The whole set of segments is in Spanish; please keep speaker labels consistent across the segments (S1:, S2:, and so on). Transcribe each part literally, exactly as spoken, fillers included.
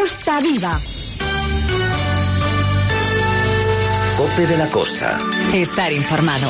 S1: Costa Viva.
S2: Cope de la Costa.
S3: Estar informado.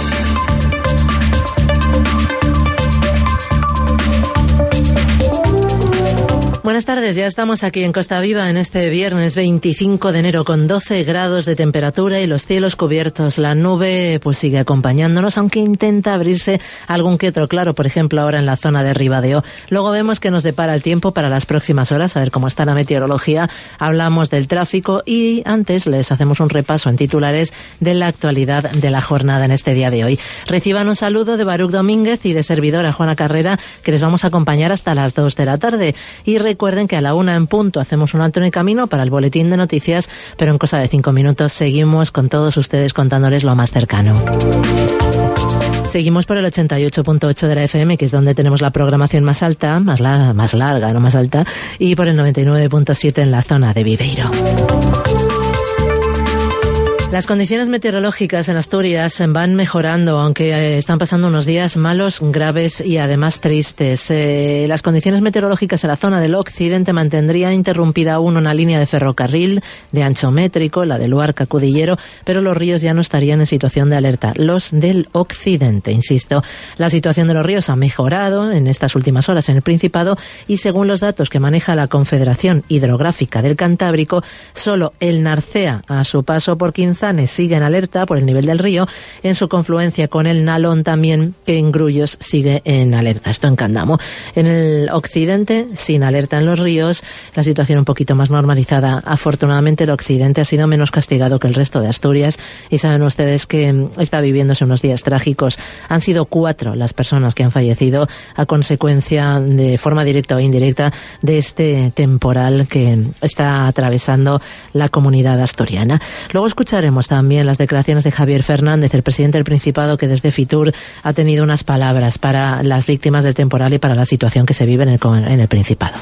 S4: Buenas tardes, ya estamos aquí en Costa Viva en este viernes veinticinco de enero con doce grados de temperatura y los cielos cubiertos. La nube pues sigue acompañándonos, aunque intenta abrirse algún que otro claro, por ejemplo ahora en la zona de Ribadeo. Luego vemos que nos depara el tiempo para las próximas horas, a ver cómo está la meteorología. Hablamos del tráfico y antes les hacemos un repaso en titulares de la actualidad de la jornada en este día de hoy. Reciban un saludo de Baruch Domínguez y de servidora Juana Carrera, que les vamos a acompañar hasta las dos de la tarde. Y recuerden que a la una en punto hacemos un alto en el camino para el boletín de noticias, pero en cosa de cinco minutos seguimos con todos ustedes contándoles lo más cercano. Seguimos por el ochenta y ocho punto ocho de la F M, que es donde tenemos la programación más alta, más, la, más larga, no más alta, y por el noventa y nueve punto siete en la zona de Viveiro. Las condiciones meteorológicas en Asturias van mejorando, aunque están pasando unos días malos, graves y además tristes. Eh, las condiciones meteorológicas en la zona del occidente mantendrían interrumpida aún una línea de ferrocarril de ancho métrico, la de Luarca Cudillero, pero los ríos ya no estarían en situación de alerta. Los del occidente, insisto. La situación de los ríos ha mejorado en estas últimas horas en el Principado y según los datos que maneja la Confederación Hidrográfica del Cantábrico, solo el Narcea, a su paso por Quinzá, sigue en alerta por el nivel del río, en su confluencia con el Nalón también, que en Grullos sigue en alerta. Esto en Candamo. En el occidente, sin alerta en los ríos, la situación un poquito más normalizada. Afortunadamente el occidente ha sido menos castigado que el resto de Asturias y saben ustedes que está viviéndose unos días trágicos. Han sido cuatro las personas que han fallecido a consecuencia, de forma directa o indirecta, de este temporal que está atravesando la comunidad asturiana. Luego escucharemos también las declaraciones de Javier Fernández, el presidente del Principado, que desde Fitur ha tenido unas palabras para las víctimas del temporal y para la situación que se vive en el, en el Principado.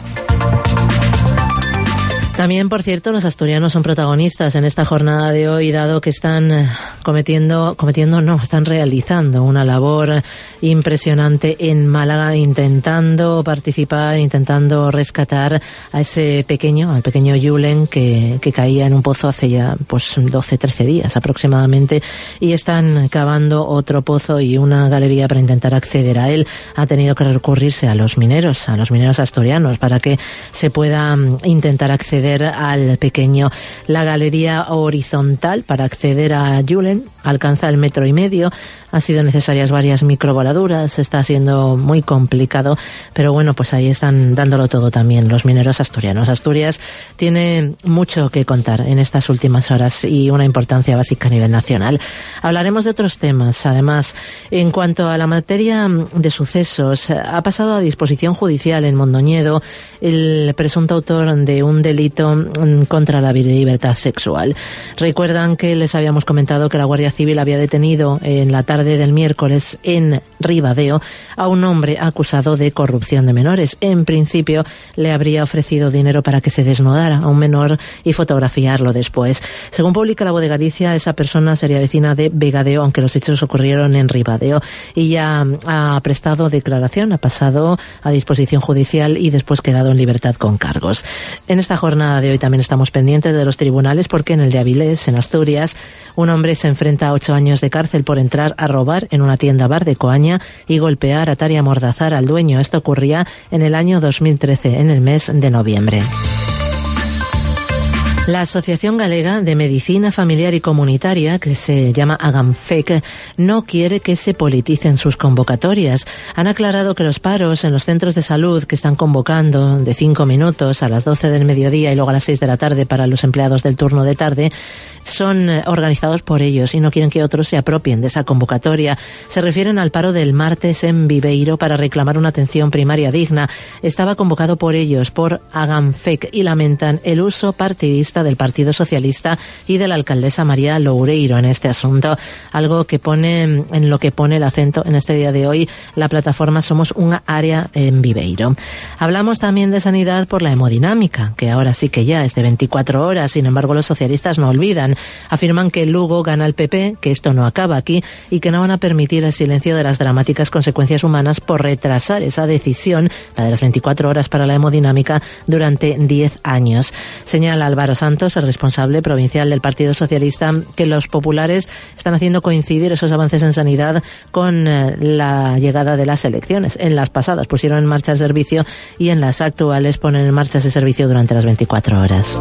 S4: También, por cierto, los asturianos son protagonistas en esta jornada de hoy, dado que están cometiendo, cometiendo, no, están realizando una labor impresionante en Málaga, intentando participar, intentando rescatar a ese pequeño, al pequeño Julen que, que caía en un pozo hace ya, pues, doce, trece días aproximadamente, y están cavando otro pozo y una galería para intentar acceder a él. Ha tenido que recurrirse a los mineros, a los mineros asturianos, para que se pueda intentar acceder al pequeño. La galería horizontal para acceder a Julen alcanza el metro y medio. Han sido necesarias varias microvoladuras, está siendo muy complicado, pero bueno, pues ahí están dándolo todo también los mineros asturianos. Asturias tiene mucho que contar en estas últimas horas y una importancia básica a nivel nacional. Hablaremos de otros temas. Además, en cuanto a la materia de sucesos, ha pasado a disposición judicial en Mondoñedo el presunto autor de un delito contra la libertad sexual. Recuerdan que les habíamos comentado que la Guardia Civil había detenido en la tarde del miércoles en Ribadeo a un hombre acusado de corrupción de menores. En principio le habría ofrecido dinero para que se desnudara a un menor y fotografiarlo después. Según publica La Voz de Galicia, esa persona sería vecina de Vegadeo, aunque los hechos ocurrieron en Ribadeo, y ya ha prestado declaración, ha pasado a disposición judicial y después quedado en libertad con cargos. En esta jornada de hoy también estamos pendientes de los tribunales, porque en el de Avilés, en Asturias, un hombre se enfrenta a ocho años de cárcel por entrar a robar en una tienda bar de Coaña y golpear, atar y amordazar al dueño. Esto ocurría en el año dos mil trece, en el mes de noviembre. La Asociación Galega de Medicina Familiar y Comunitaria, que se llama AGAMFEC, no quiere que se politicen sus convocatorias. Han aclarado que los paros en los centros de salud que están convocando de cinco minutos a las doce del mediodía y luego a las seis de la tarde para los empleados del turno de tarde son organizados por ellos y no quieren que otros se apropien de esa convocatoria. Se refieren al paro del martes en Viveiro para reclamar una atención primaria digna. Estaba convocado por ellos, por AGAMFEC, y lamentan el uso partidista propuesta del Partido Socialista y de la alcaldesa María Loureiro en este asunto, algo que pone en lo que pone el acento en este día de hoy la plataforma Somos Unha Área en Viveiro. Hablamos también de sanidad por la hemodinámica, que ahora sí que ya es de veinticuatro horas, sin embargo los socialistas no olvidan. Afirman que Lugo gana al P P, que esto no acaba aquí y que no van a permitir el silencio de las dramáticas consecuencias humanas por retrasar esa decisión, la de las veinticuatro horas para la hemodinámica, durante diez años. Señala Álvaro Santos, el responsable provincial del Partido Socialista, que los populares están haciendo coincidir esos avances en sanidad con eh, la llegada de las elecciones. En las pasadas pusieron en marcha el servicio y en las actuales ponen en marcha ese servicio durante las veinticuatro horas.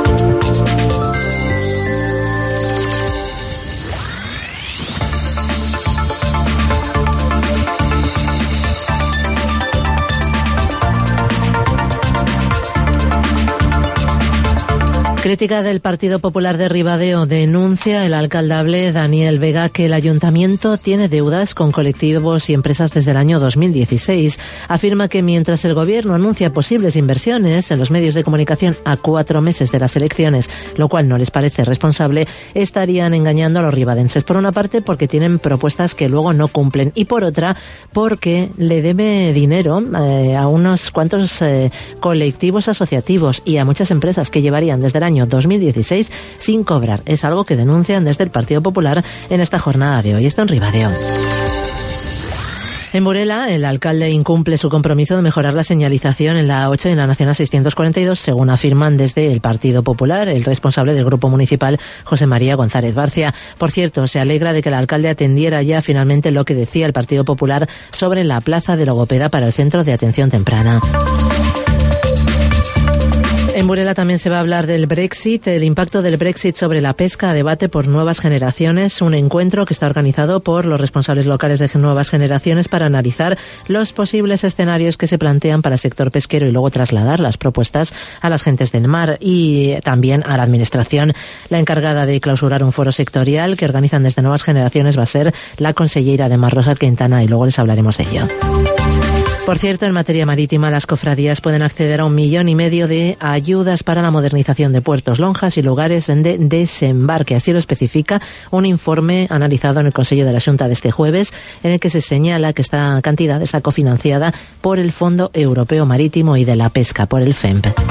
S4: Crítica del Partido Popular de Ribadeo. Denuncia el alcaldable Daniel Vega que el ayuntamiento tiene deudas con colectivos y empresas desde el año dos mil dieciséis. Afirma que mientras el gobierno anuncia posibles inversiones en los medios de comunicación a cuatro meses de las elecciones, lo cual no les parece responsable, estarían engañando a los ribadenses. Por una parte, porque tienen propuestas que luego no cumplen, y por otra, porque le debe dinero eh, a unos cuantos eh, colectivos asociativos y a muchas empresas que llevarían desde el año dos mil dieciséis sin cobrar. Es algo que denuncian desde el Partido Popular en esta jornada de hoy. Esto en Ribadeo. En Burela, el alcalde incumple su compromiso de mejorar la señalización en la A ocho y en la Nacional seiscientos cuarenta y dos, según afirman desde el Partido Popular, el responsable del Grupo Municipal, José María González Barcia. Por cierto, se alegra de que el alcalde atendiera ya finalmente lo que decía el Partido Popular sobre la plaza de logopeda para el Centro de Atención Temprana. En Burela también se va a hablar del Brexit, el impacto del Brexit sobre la pesca a debate por Nuevas Generaciones, un encuentro que está organizado por los responsables locales de Nuevas Generaciones para analizar los posibles escenarios que se plantean para el sector pesquero y luego trasladar las propuestas a las gentes del mar y también a la administración. La encargada de clausurar un foro sectorial que organizan desde Nuevas Generaciones va a ser la consellera de Mar, Rosa Quintana, y luego les hablaremos de ello. Por cierto, en materia marítima, las cofradías pueden acceder a un millón y medio de ayudas para la modernización de puertos, lonjas y lugares de desembarque. Así lo especifica un informe analizado en el Consejo de la Xunta de este jueves, en el que se señala que esta cantidad está cofinanciada por el Fondo Europeo Marítimo y de la Pesca, por el F E M P.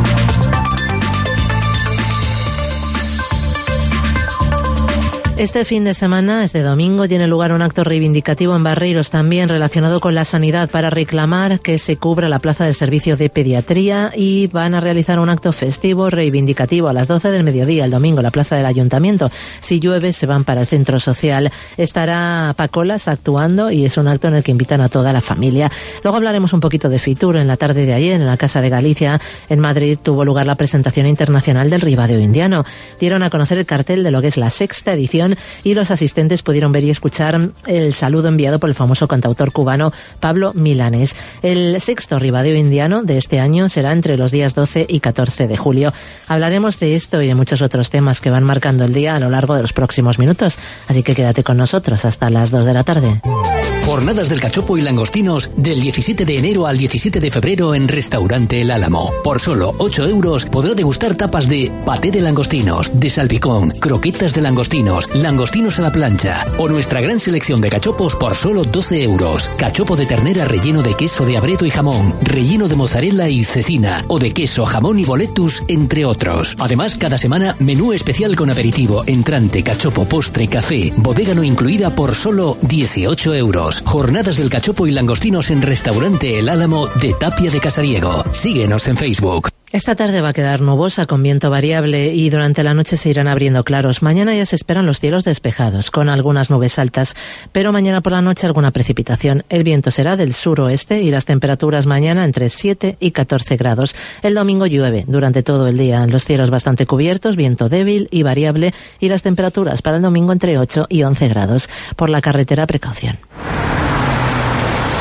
S4: Este fin de semana, este domingo, tiene lugar un acto reivindicativo en Barreiros, también relacionado con la sanidad, para reclamar que se cubra la plaza del servicio de pediatría, y van a realizar un acto festivo reivindicativo a las doce del mediodía el domingo en la plaza del Ayuntamiento. Si llueve, se van para el centro social. Estará Pacolas actuando y es un acto en el que invitan a toda la familia. Luego hablaremos un poquito de Fitur. En la tarde de ayer, en la Casa de Galicia, en Madrid, tuvo lugar la presentación internacional del Ribadeo Indiano. Dieron a conocer el cartel de lo que es la sexta edición y los asistentes pudieron ver y escuchar el saludo enviado por el famoso cantautor cubano Pablo Milanés. El sexto Ribadeo Indiano de este año será entre los días doce y catorce de julio. Hablaremos de esto y de muchos otros temas que van marcando el día a lo largo de los próximos minutos, así que quédate con nosotros hasta las dos de la tarde.
S2: Jornadas del Cachopo y Langostinos del diecisiete de enero al diecisiete de febrero en Restaurante El Álamo. Por solo ocho euros podrá degustar tapas de paté de langostinos, de salpicón, croquetas de langostinos, langostinos a la plancha o nuestra gran selección de cachopos por solo doce euros. Cachopo de ternera relleno de queso de abreto y jamón, relleno de mozzarella y cecina o de queso, jamón y boletus, entre otros. Además, cada semana menú especial con aperitivo, entrante, cachopo, postre, café, bodega no incluida por solo dieciocho euros. Jornadas del Cachopo y Langostinos en Restaurante El Álamo de Tapia de Casariego. Síguenos en Facebook.
S4: Esta tarde va a quedar nubosa con viento variable y durante la noche se irán abriendo claros. Mañana ya se esperan los cielos despejados, con algunas nubes altas, pero mañana por la noche alguna precipitación. El viento será del suroeste y las temperaturas mañana entre siete y catorce grados. El domingo llueve durante todo el día. Los cielos bastante cubiertos, viento débil y variable, y las temperaturas para el domingo entre ocho y once grados. Por la carretera, precaución.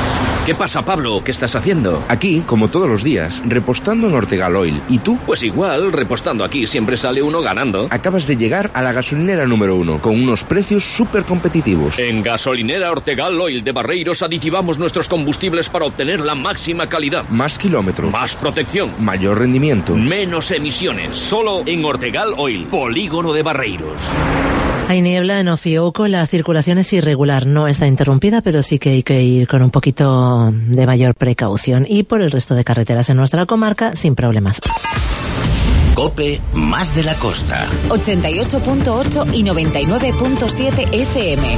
S1: ¿Qué pasa, Pablo? ¿Qué estás haciendo?
S3: Aquí, como todos los días, repostando en Ortegal Oil. ¿Y tú?
S1: Pues igual, repostando aquí siempre sale uno ganando.
S3: Acabas de llegar a la gasolinera número uno, con unos precios súper competitivos.
S1: En Gasolinera Ortegal Oil de Barreiros aditivamos nuestros combustibles para obtener la máxima calidad.
S3: Más kilómetros.
S1: Más protección.
S3: Mayor rendimiento.
S1: Menos emisiones. Solo en Ortegal Oil, Polígono de Barreiros.
S4: Hay niebla en Ofiouco, la circulación es irregular, no está interrumpida, pero sí que hay que ir con un poquito de mayor precaución. Y por el resto de carreteras en nuestra comarca, sin problemas.
S5: COPE más de la costa.
S6: ochenta y ocho punto ocho y noventa y nueve punto siete F M.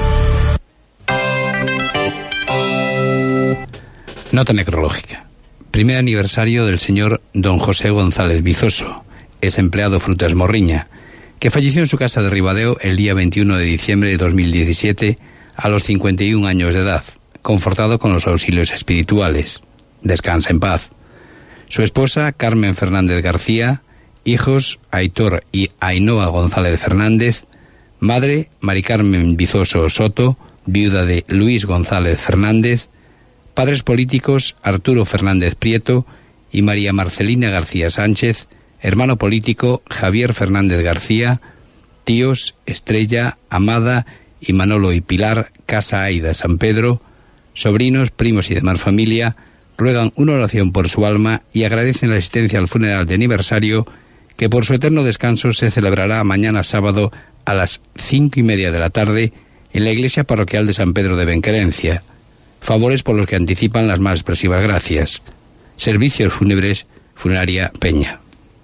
S7: Nota necrológica. Primer aniversario del señor don José González Vizoso, ex empleado Frutas Morriña, que falleció en su casa de Ribadeo el día veintiuno de diciembre de dos mil diecisiete a los cincuenta y un años de edad, confortado con los auxilios espirituales. Descansa en paz. Su esposa, Carmen Fernández García, hijos, Aitor y Ainhoa González Fernández, madre, Mari Carmen Vizoso Soto, viuda de Luis González Fernández, padres políticos, Arturo Fernández Prieto y María Marcelina García Sánchez, hermano político Javier Fernández García, tíos Estrella, Amada y Manolo y Pilar Casa Aida San Pedro, sobrinos, primos y demás familia, ruegan una oración por su alma y agradecen la asistencia al funeral de aniversario que por su eterno descanso se celebrará mañana sábado a las cinco y media de la tarde en la iglesia parroquial de San Pedro de Benquerencia. Favores por los que anticipan las más expresivas gracias. Servicios fúnebres, Funeraria Peña.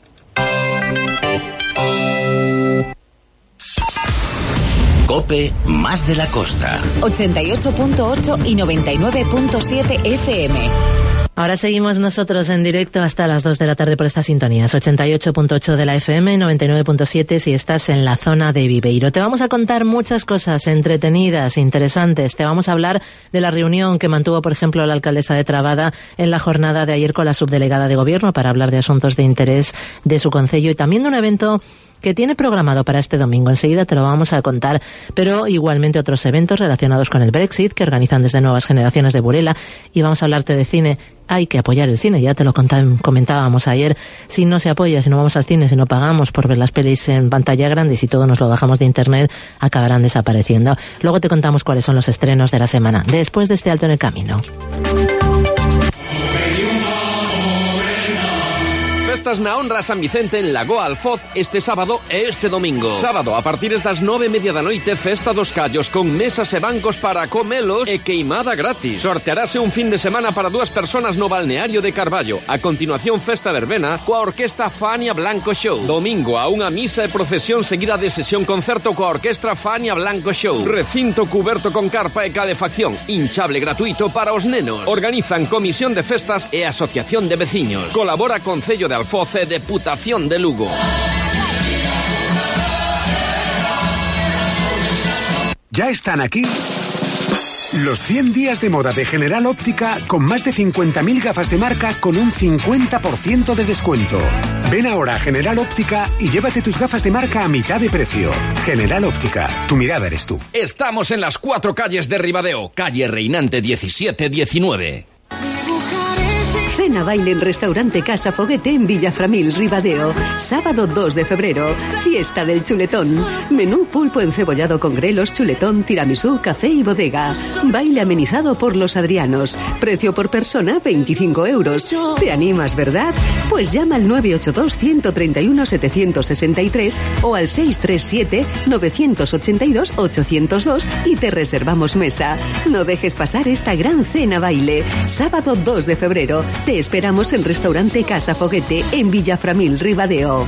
S5: COPE más de la costa.
S6: ochenta y ocho punto ocho y noventa y nueve punto siete F M.
S4: Ahora seguimos nosotros en directo hasta las dos de la tarde por estas sintonías. ochenta y ocho punto ocho de la F M, noventa y nueve punto siete si estás en la zona de Viveiro. Te vamos a contar muchas cosas entretenidas, interesantes. Te vamos a hablar de la reunión que mantuvo, por ejemplo, la alcaldesa de Trabada en la jornada de ayer con la subdelegada de gobierno para hablar de asuntos de interés de su concello y también de un evento que tiene programado para este domingo. Enseguida te lo vamos a contar, pero igualmente otros eventos relacionados con el Brexit que organizan desde Nuevas Generaciones de Burela, y vamos a hablarte de cine. Hay que apoyar el cine, ya te lo comentábamos ayer. Si no se apoya, si no vamos al cine, si no pagamos por ver las pelis en pantalla grande y si todo nos lo bajamos de internet, acabarán desapareciendo. Luego te contamos cuáles son los estrenos de la semana, después de este alto en el camino.
S1: Festas na honra San Vicente en Lagoa Alfoz este sábado e este domingo. Sábado, a partir das nove e media da noite, Festa dos Callos con mesas e bancos para comelos e queimada gratis. Sortearase un fin de semana para dúas personas no balneario de Carballo. A continuación, Festa Verbena coa orquesta Fania Blanco Show. Domingo, a unha misa e procesión seguida de sesión concerto coa orquestra Fania Blanco Show. Recinto cuberto con carpa e calefacción. Hinchable gratuito para os nenos. Organizan Comisión de Festas e Asociación de Veciños. Colabora Concello de Alfoz e Deputación de Lugo.
S8: Ya están aquí los cien días de moda de General Óptica con más de cincuenta mil gafas de marca con un cincuenta por ciento de descuento. Ven ahora a General Óptica y llévate tus gafas de marca a mitad de precio. General Óptica, tu mirada eres tú.
S1: Estamos en las cuatro calles de Ribadeo, calle Reinante diecisiete diecinueve.
S9: Cena baile en Restaurante Casa Foguete en Villaframil, Ribadeo. Sábado dos de febrero. Fiesta del chuletón. Menú pulpo encebollado con grelos, chuletón, tiramisú, café y bodega. Baile amenizado por los Adrianos. Precio por persona veinticinco euros. ¿Te animas, verdad? Pues llama al nueve ocho dos, uno tres uno, siete seis tres o al seis tres siete, nueve ocho dos, ocho cero dos y te reservamos mesa. No dejes pasar esta gran cena baile. Sábado dos de febrero. Te esperamos en Restaurante Casa Foguete en Villaframil, Ribadeo.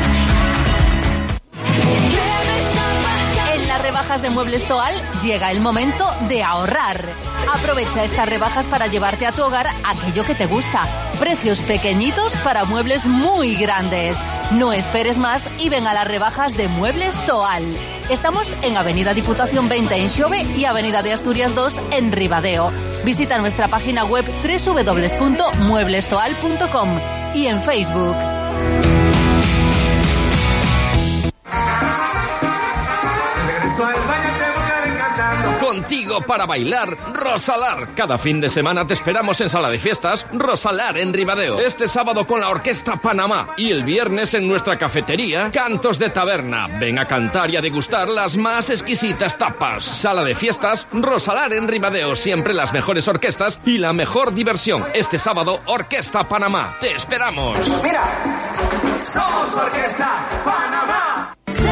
S6: En las rebajas de Muebles Toal llega el momento de ahorrar. Aprovecha estas rebajas para llevarte a tu hogar aquello que te gusta. Precios pequeñitos para muebles muy grandes. No esperes más y ven a las rebajas de Muebles Toal. Estamos en Avenida Diputación veinte en Xove y Avenida de Asturias dos en Ribadeo. Visita nuestra página web doble u doble u doble u punto muebles toal punto com y en Facebook.
S1: Contigo solo para bailar Rosalar. Cada fin de semana te esperamos en Sala de Fiestas Rosalar en Ribadeo. Este sábado con la Orquesta Panamá y el viernes en nuestra cafetería Cantos de Taberna. Ven a cantar y a degustar las más exquisitas tapas. Sala de Fiestas Rosalar en Ribadeo. Siempre las mejores orquestas y la mejor diversión. Este sábado, Orquesta Panamá. ¡Te esperamos!
S10: Mira, somos Orquesta Panamá.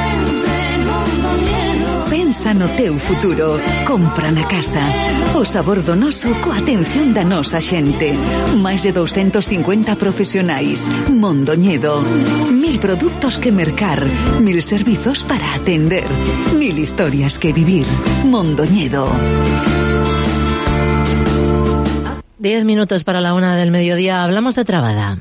S9: Pensa no teu futuro. Compra na casa. O sabor do noso coa atención da nosa xente. Máis de doscientos cincuenta profesionais. Mondoñedo. Mil produtos que mercar. Mil servizos para atender. Mil historias que vivir. Mondoñedo.
S4: Diez minutos para la una del mediodía. Hablamos de Trabada.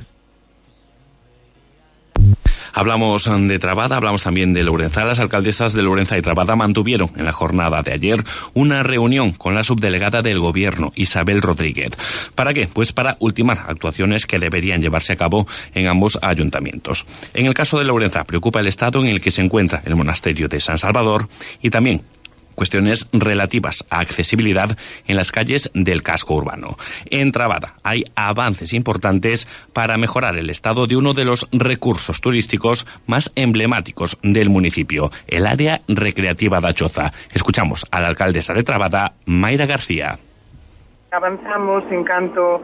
S11: Hablamos de Trabada, hablamos también de Lourenzá. Las alcaldesas de Lourenzá y Trabada mantuvieron en la jornada de ayer una reunión con la subdelegada del Gobierno, Isabel Rodríguez. ¿Para qué? Pues para ultimar actuaciones que deberían llevarse a cabo en ambos ayuntamientos. En el caso de Lourenzá, preocupa el estado en el que se encuentra el monasterio de San Salvador y también cuestiones relativas a accesibilidad en las calles del casco urbano. En Trabada hay avances importantes para mejorar el estado de uno de los recursos turísticos más emblemáticos del municipio, el área recreativa da Choza. Escuchamos a la alcaldesa de Trabada, Mayra García.
S12: Avanzamos en canto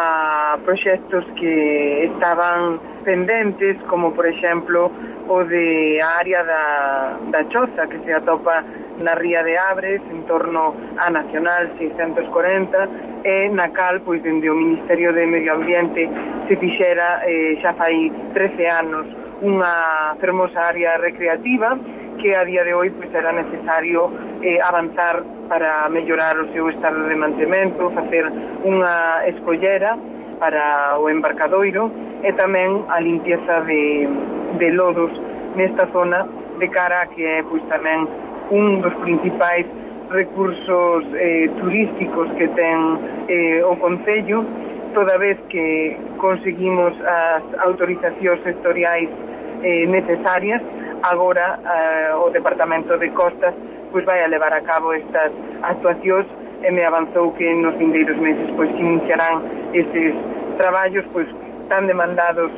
S12: a proxectos que estaban pendentes, como por exemplo o de área da, da Choza, que se atopa na ría de Abres, en torno á Nacional seiscentos corenta, e na cal, pois, dende o Ministerio de Medio Ambiente se fixera eh, xa fai trece anos unha fermosa área recreativa que a día de hoy pois, era necesario eh, avanzar para mellorar o seu estado de mantemento, facer unha escollera para o embarcadoiro e tamén a limpieza de, de lodos nesta zona de cara a que é pois, tamén un dos principais recursos eh, turísticos que ten eh, o Concello, toda vez que conseguimos as autorizacións sectoriais eh, necesarias. Agora eh, o Departamento de Costas pois vai a levar a cabo estas actuacións e me avanzou que nos vindeiros meses pois iniciarán estes traballos pois tan demandados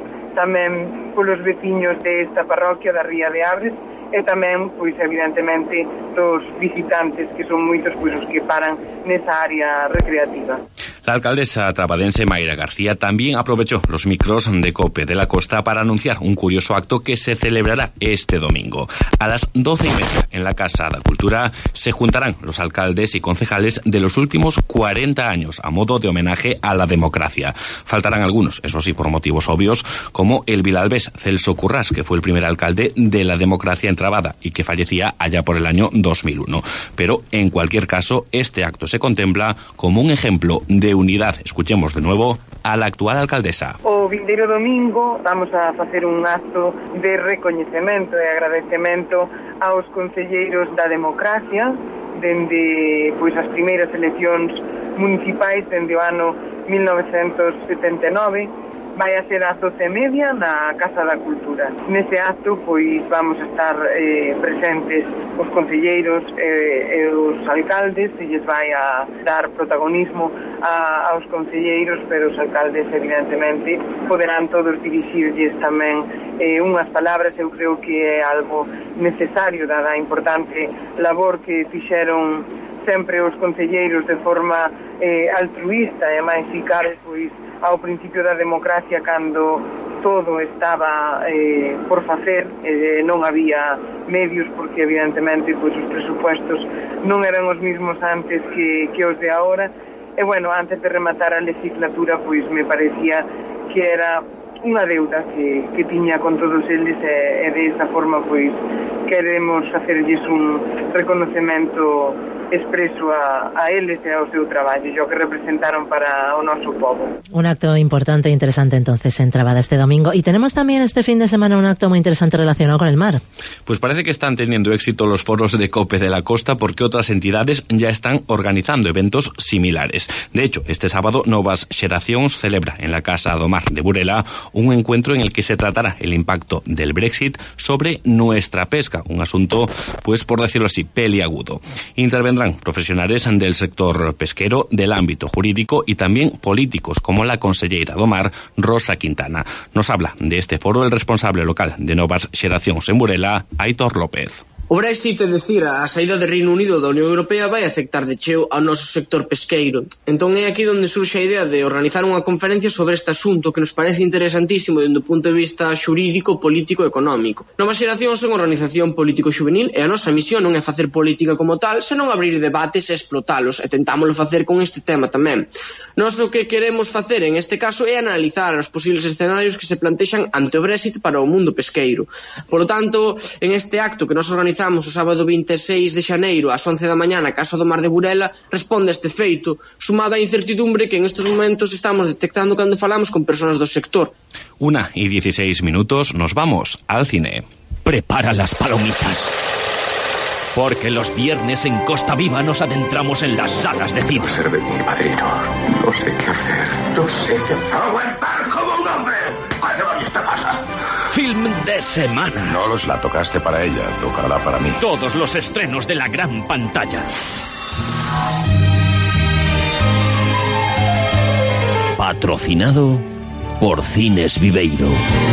S12: tamén polos veciños desta parroquia da Ría de Abres e tamén, pois, evidentemente, dos visitantes, que son moitos, pois, os que paran nesa área recreativa.
S11: La alcaldesa trabadense Mayra García también aprovechó los micros de COPE de la Costa para anunciar un curioso acto que se celebrará este domingo. A las doce y media, en la Casa de Cultura, se juntarán los alcaldes y concejales de los últimos cuarenta años a modo de homenaje a la democracia. Faltarán algunos, eso sí, por motivos obvios, como el vilalbés Celso Currás, que fue el primer alcalde de la democracia en Trabada y que fallecía allá por el año dos mil uno. Pero, en cualquier caso, este acto se contempla como un ejemplo de unidad. Escuchemos de nuevo a la actual alcaldesa.
S12: O vindeiro domingo vamos a facer un acto de recoñecemento e agradecemento aos concelleiros da democracia dende pois as primeiras eleccións municipais dende o ano mil novecentos setenta e nove. Vai a ser ás doce e media na Casa da Cultura. Nese acto, pois, vamos a estar eh, presentes os concelleiros eh, e os alcaldes, e lles vai a dar protagonismo a, aos concelleiros, pero os alcaldes, evidentemente, poderán todos dirixirlles tamén eh, unhas palabras. Eu creo que é algo necesario, dada a importante labor que fixeron sempre os concelleiros de forma eh, altruista e máis eficaz, pois, ao principio da democracia, cando todo estaba eh, por facer, eh, non había medios, porque evidentemente pois, os presupuestos non eran os mesmos antes que, que os de agora. E bueno, antes de rematar a legislatura, pois me parecía que era unha deuda que, que tiña con todos eles, e, e de esa forma pois queremos facerlles un reconocemento expreso a, a eles e ao seu traballo, e o que representaron para o noso povo.
S4: Un acto importante e interesante entonces en Trabada este domingo. Y tenemos también este fin de semana un acto muy interesante relacionado con el mar.
S11: Pues parece que están teniendo éxito los foros de COPE de la Costa, porque otras entidades ya están organizando eventos similares. De hecho, este sábado Novas Xeracións celebra en la Casa do Mar de Burela un encuentro en el que se tratará el impacto del Brexit sobre nuestra pesca, un asunto, pues por decirlo así, peliagudo. Intervendrán vendrán profesionales del sector pesquero, del ámbito jurídico y también políticos, como la consellera do Mar, Rosa Quintana. Nos habla de este foro el responsable local de Novas Xeracións en Burela, Aitor López.
S13: O Brexit, é dicir, a saída de Reino Unido da Unión Europea vai afectar de cheo ao noso sector pesqueiro. Entón é aquí onde surxe a idea de organizar unha conferencia sobre este asunto que nos parece interesantísimo dende o punto de vista xurídico, político e económico. Novas Xeracións é unha organización político-xuvenil e a nosa misión non é facer política como tal, senón abrir debates e explotalos, e tentámoslo facer con este tema tamén. Nós o que queremos facer en este caso é analizar os posibles escenarios que se plantexan ante o Brexit para o mundo pesqueiro. Por lo tanto, en este acto que nos organizamos o sábado vinte e seis de xaneiro ás once da mañá na Casa do Mar de Burela, responde a este feito, sumada a incertidumbre que en estes momentos estamos detectando cando falamos con persoas do sector.
S11: Una y dieciséis minutos, nos vamos al cine.
S14: Prepara las palomitas, porque los viernes en Costa Viva nos adentramos en las salas de cine.
S10: Ser de mi padrino, no sé qué hacer, no sé qué hacer. ¡Aguantar como un hombre! ¿Qué demonios te pasa?
S14: Film de semana.
S15: No los la tocaste para ella, tocará para mí.
S14: Todos los estrenos de la gran pantalla. Patrocinado por Cines Viveiro.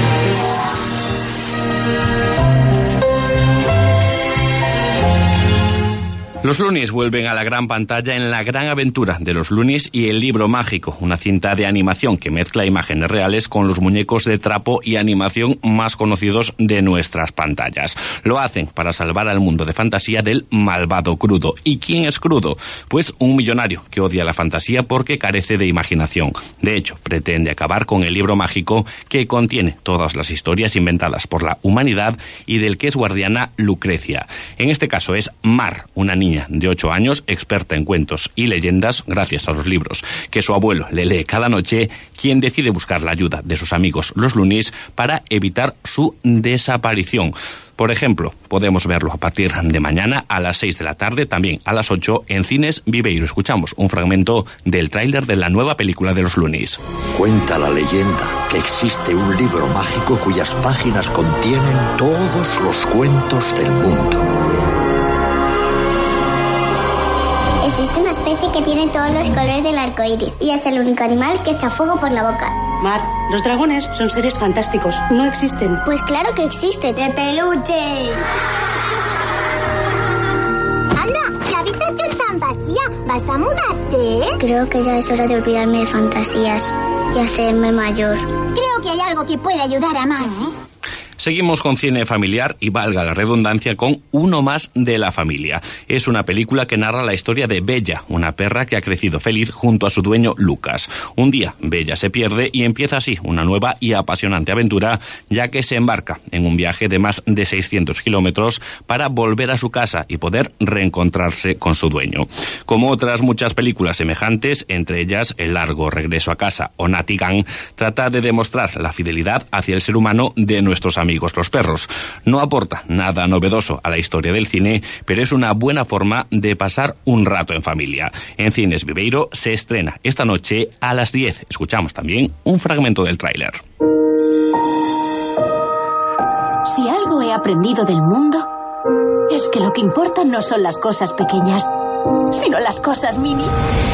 S11: Los Loonies vuelven a la gran pantalla en La gran aventura de los Loonies y El libro mágico, una cinta de animación que mezcla imágenes reales con los muñecos de trapo y animación más conocidos de nuestras pantallas. Lo hacen para salvar al mundo de fantasía del malvado Crudo. ¿Y quién es Crudo? Pues un millonario que odia la fantasía porque carece de imaginación. De hecho, pretende acabar con el libro mágico que contiene todas las historias inventadas por la humanidad y del que es guardiana Lucrecia. En este caso es Mar, una niña de ocho años, experta en cuentos y leyendas gracias a los libros que su abuelo le lee cada noche, quien decide buscar la ayuda de sus amigos los Loonies para evitar su desaparición. Por ejemplo, podemos verlo a partir de mañana a las seis de la tarde, también a las ocho en Cines Viveiro. Escuchamos un fragmento del tráiler de la nueva película de los Loonies.
S16: Cuenta la leyenda que existe un libro mágico cuyas páginas contienen todos los cuentos del mundo.
S17: Existe una especie que tiene todos los colores del arco iris y es el único animal que echa fuego por la boca.
S18: Mar, los dragones son seres fantásticos, no existen.
S17: Pues claro que existe, de peluche. Anda, la habitación tan vacía, ¿vas a mudarte? Creo que ya es hora de olvidarme de fantasías y hacerme mayor. Creo que hay algo que puede ayudar a Mar.
S11: Seguimos con cine familiar y, valga la redundancia, con Uno más de la familia. Es una película que narra la historia de Bella, una perra que ha crecido feliz junto a su dueño Lucas. Un día, Bella se pierde y empieza así una nueva y apasionante aventura, ya que se embarca en un viaje de más de seiscientos kilómetros para volver a su casa y poder reencontrarse con su dueño. Como otras muchas películas semejantes, entre ellas El largo regreso a casa o Nati Gang, trata de demostrar la fidelidad hacia el ser humano de nuestros amigos. Amigos los perros. No aporta nada novedoso a la historia del cine, pero es una buena forma de pasar un rato en familia. En Cines Viveiro se estrena esta noche a las diez. Escuchamos también un fragmento del tráiler.
S19: Si algo he aprendido del mundo, es que lo que importa no son las cosas pequeñas, sino las cosas mini.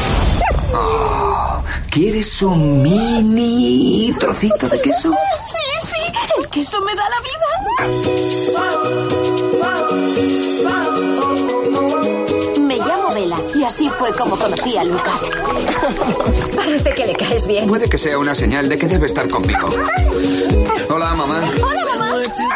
S20: Oh, ¿quieres un mini trocito de queso?
S19: Sí, sí, el queso me da la vida. Me llamo Vela y así fue como conocí a Lucas.
S18: Parece que le caes bien.
S20: Puede que sea una señal de que debe estar conmigo. Hola, mamá.
S19: Hola, mamá.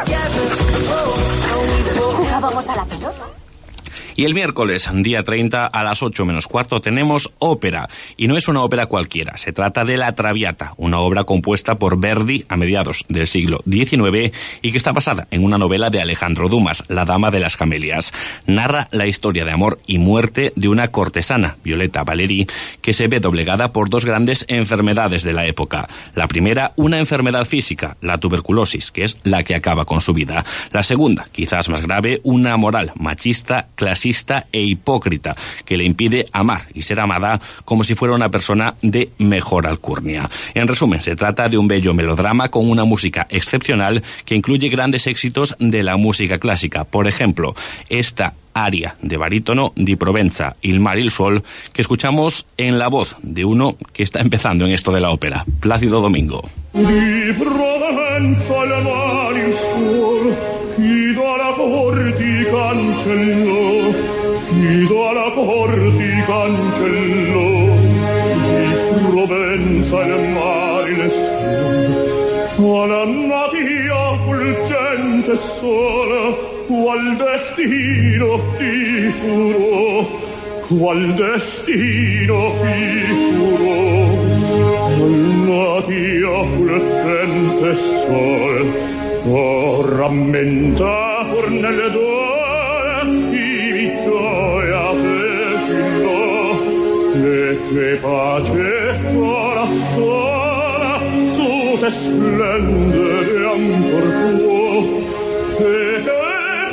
S19: Jugábamos a la pelota.
S11: Y el miércoles, día treinta, a las ocho menos cuarto, tenemos ópera. Y no es una ópera cualquiera, se trata de La Traviata, una obra compuesta por Verdi a mediados del siglo diecinueve y que está basada en una novela de Alejandro Dumas, La Dama de las Camelias. Narra la historia de amor y muerte de una cortesana, Violeta Valéry, que se ve doblegada por dos grandes enfermedades de la época. La primera, una enfermedad física, la tuberculosis, que es la que acaba con su vida. La segunda, quizás más grave, una moral machista, clasista machista e hipócrita que le impide amar y ser amada como si fuera una persona de mejor alcurnia. En resumen, se trata de un bello melodrama con una música excepcional que incluye grandes éxitos de la música clásica. Por ejemplo, esta aria de barítono Di Provenza, Il mar y el sol, que escuchamos en la voz de uno que está empezando en esto de la ópera, Plácido Domingo.
S21: Di Provenza, il mar y el sol, chido a la corti cancello, chido a la corti cancello. Di Provenza, il mar y el sol, alla natia fulgente sola, qual destino ti giurò, qual destino ti giurò, alla tia fulgente sol, oh rammenta por nelle dore, i gioia te fillò, e che pace ora sola, su te splendere ancor tuo, e che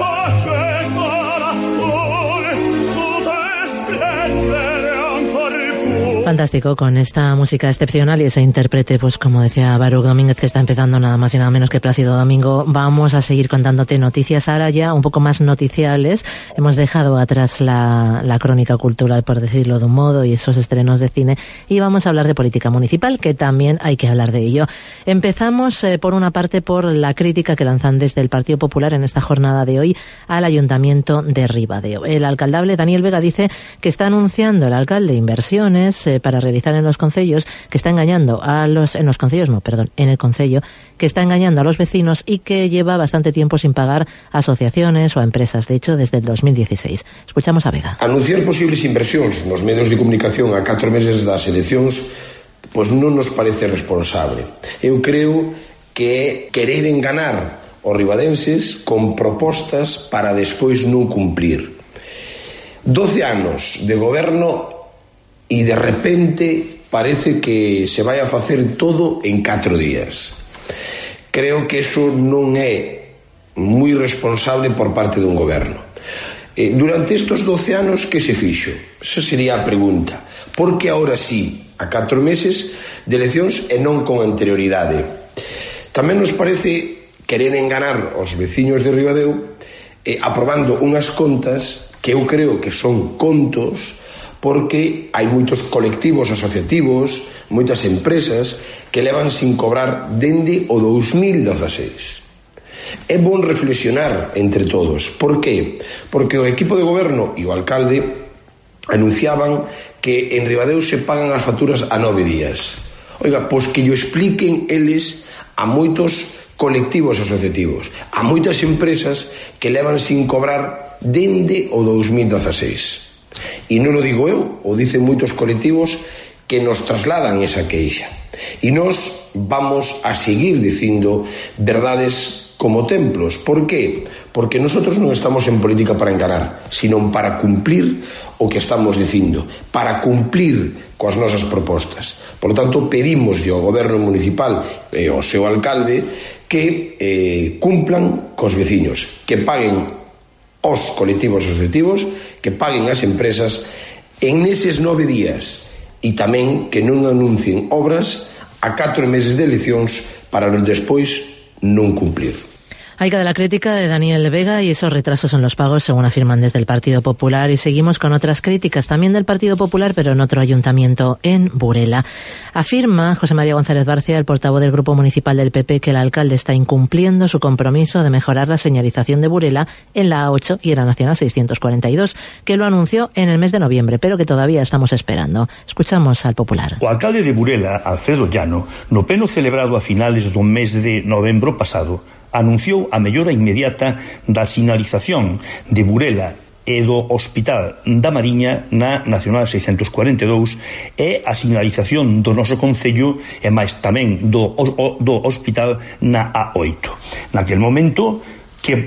S4: Fantástico, con esta música excepcional y ese intérprete, pues como decía Baruch Domínguez, que está empezando nada más y nada menos que Plácido Domingo. Vamos a seguir contándote noticias ahora ya un poco más noticiables. Hemos dejado atrás la, la crónica cultural, por decirlo de un modo, y esos estrenos de cine, y vamos a hablar de política municipal, que también hay que hablar de ello. Empezamos eh, por una parte por la crítica que lanzan desde el Partido Popular en esta jornada de hoy al Ayuntamiento de Ribadeo. El alcaldable Daniel Vega dice que está anunciando el alcalde inversiones eh, para realizar en los concellos, que está engañando a los, en los concellos no, perdón, en el concello, que está engañando a los vecinos y que lleva bastante tiempo sin pagar a asociaciones o a empresas, de hecho, desde el dos mil dieciséis. Escuchamos a Vega.
S22: Anunciar posibles inversións nos medios de comunicación a catro meses das eleccións, pois non nos parece responsable. Eu creo que é querer enganar os ribadenses con propostas para despois non cumplir. doce anos de goberno e de repente parece que se vai a facer todo en catro días. Creo que eso non é moi responsable por parte dun goberno. Eh, durante estes doce anos, que se fixo? Esa sería a pregunta. Por que ahora sí, a catro meses de eleccións e non con anterioridade? Tamén nos parece querer enganar os veciños de Ribadeo eh, aprobando unhas contas que eu creo que son contos, porque hai moitos colectivos asociativos, moitas empresas que levan sin cobrar dende o dos mil dieciséis. É bon reflexionar entre todos. Por qué? Porque o equipo de goberno e o alcalde anunciaban que en Ribadeo se pagan as facturas a nove días. Oiga, pois que yo expliquen eles a moitos colectivos asociativos, a moitas empresas que levan sin cobrar dende o dos mil dieciséis. E non o digo eu, o dicen moitos colectivos que nos trasladan esa queixa. E nós vamos a seguir dicindo verdades como templos. Por qué? Porque nosotros non estamos en política para enganar, sino para cumplir o que estamos dicindo, para cumplir coas nosas propostas. Por lo tanto, pedimos ao goberno municipal e ao seu alcalde que eh, cumplan cos veciños, que paguen os colectivos asociativos, que paguen as empresas en eses nove días, e tamén que non anuncien obras a catro meses de eleccións para despois non cumplir.
S4: Hay que de la crítica de Daniel Vega y esos retrasos en los pagos, según afirman desde el Partido Popular. Y seguimos con otras críticas también del Partido Popular, pero en otro ayuntamiento, en Burela. Afirma José María González Barcia, el portavoz del Grupo Municipal del P P, que el alcalde está incumpliendo su compromiso de mejorar la señalización de Burela en la A ocho y en la Nacional seiscientos cuarenta y dos, que lo anunció en el mes de noviembre, pero que todavía estamos esperando. Escuchamos al Popular.
S23: O alcalde de Burela, Alfredo Llano, no pleno celebrado a finales do mes de novembro pasado, anunciou a mellora inmediata da sinalización de Burela e do Hospital da Mariña na Nacional seiscientos cuarenta e dous e a sinalización do noso concello e máis tamén do, o, do Hospital na A oito. Naquel momento que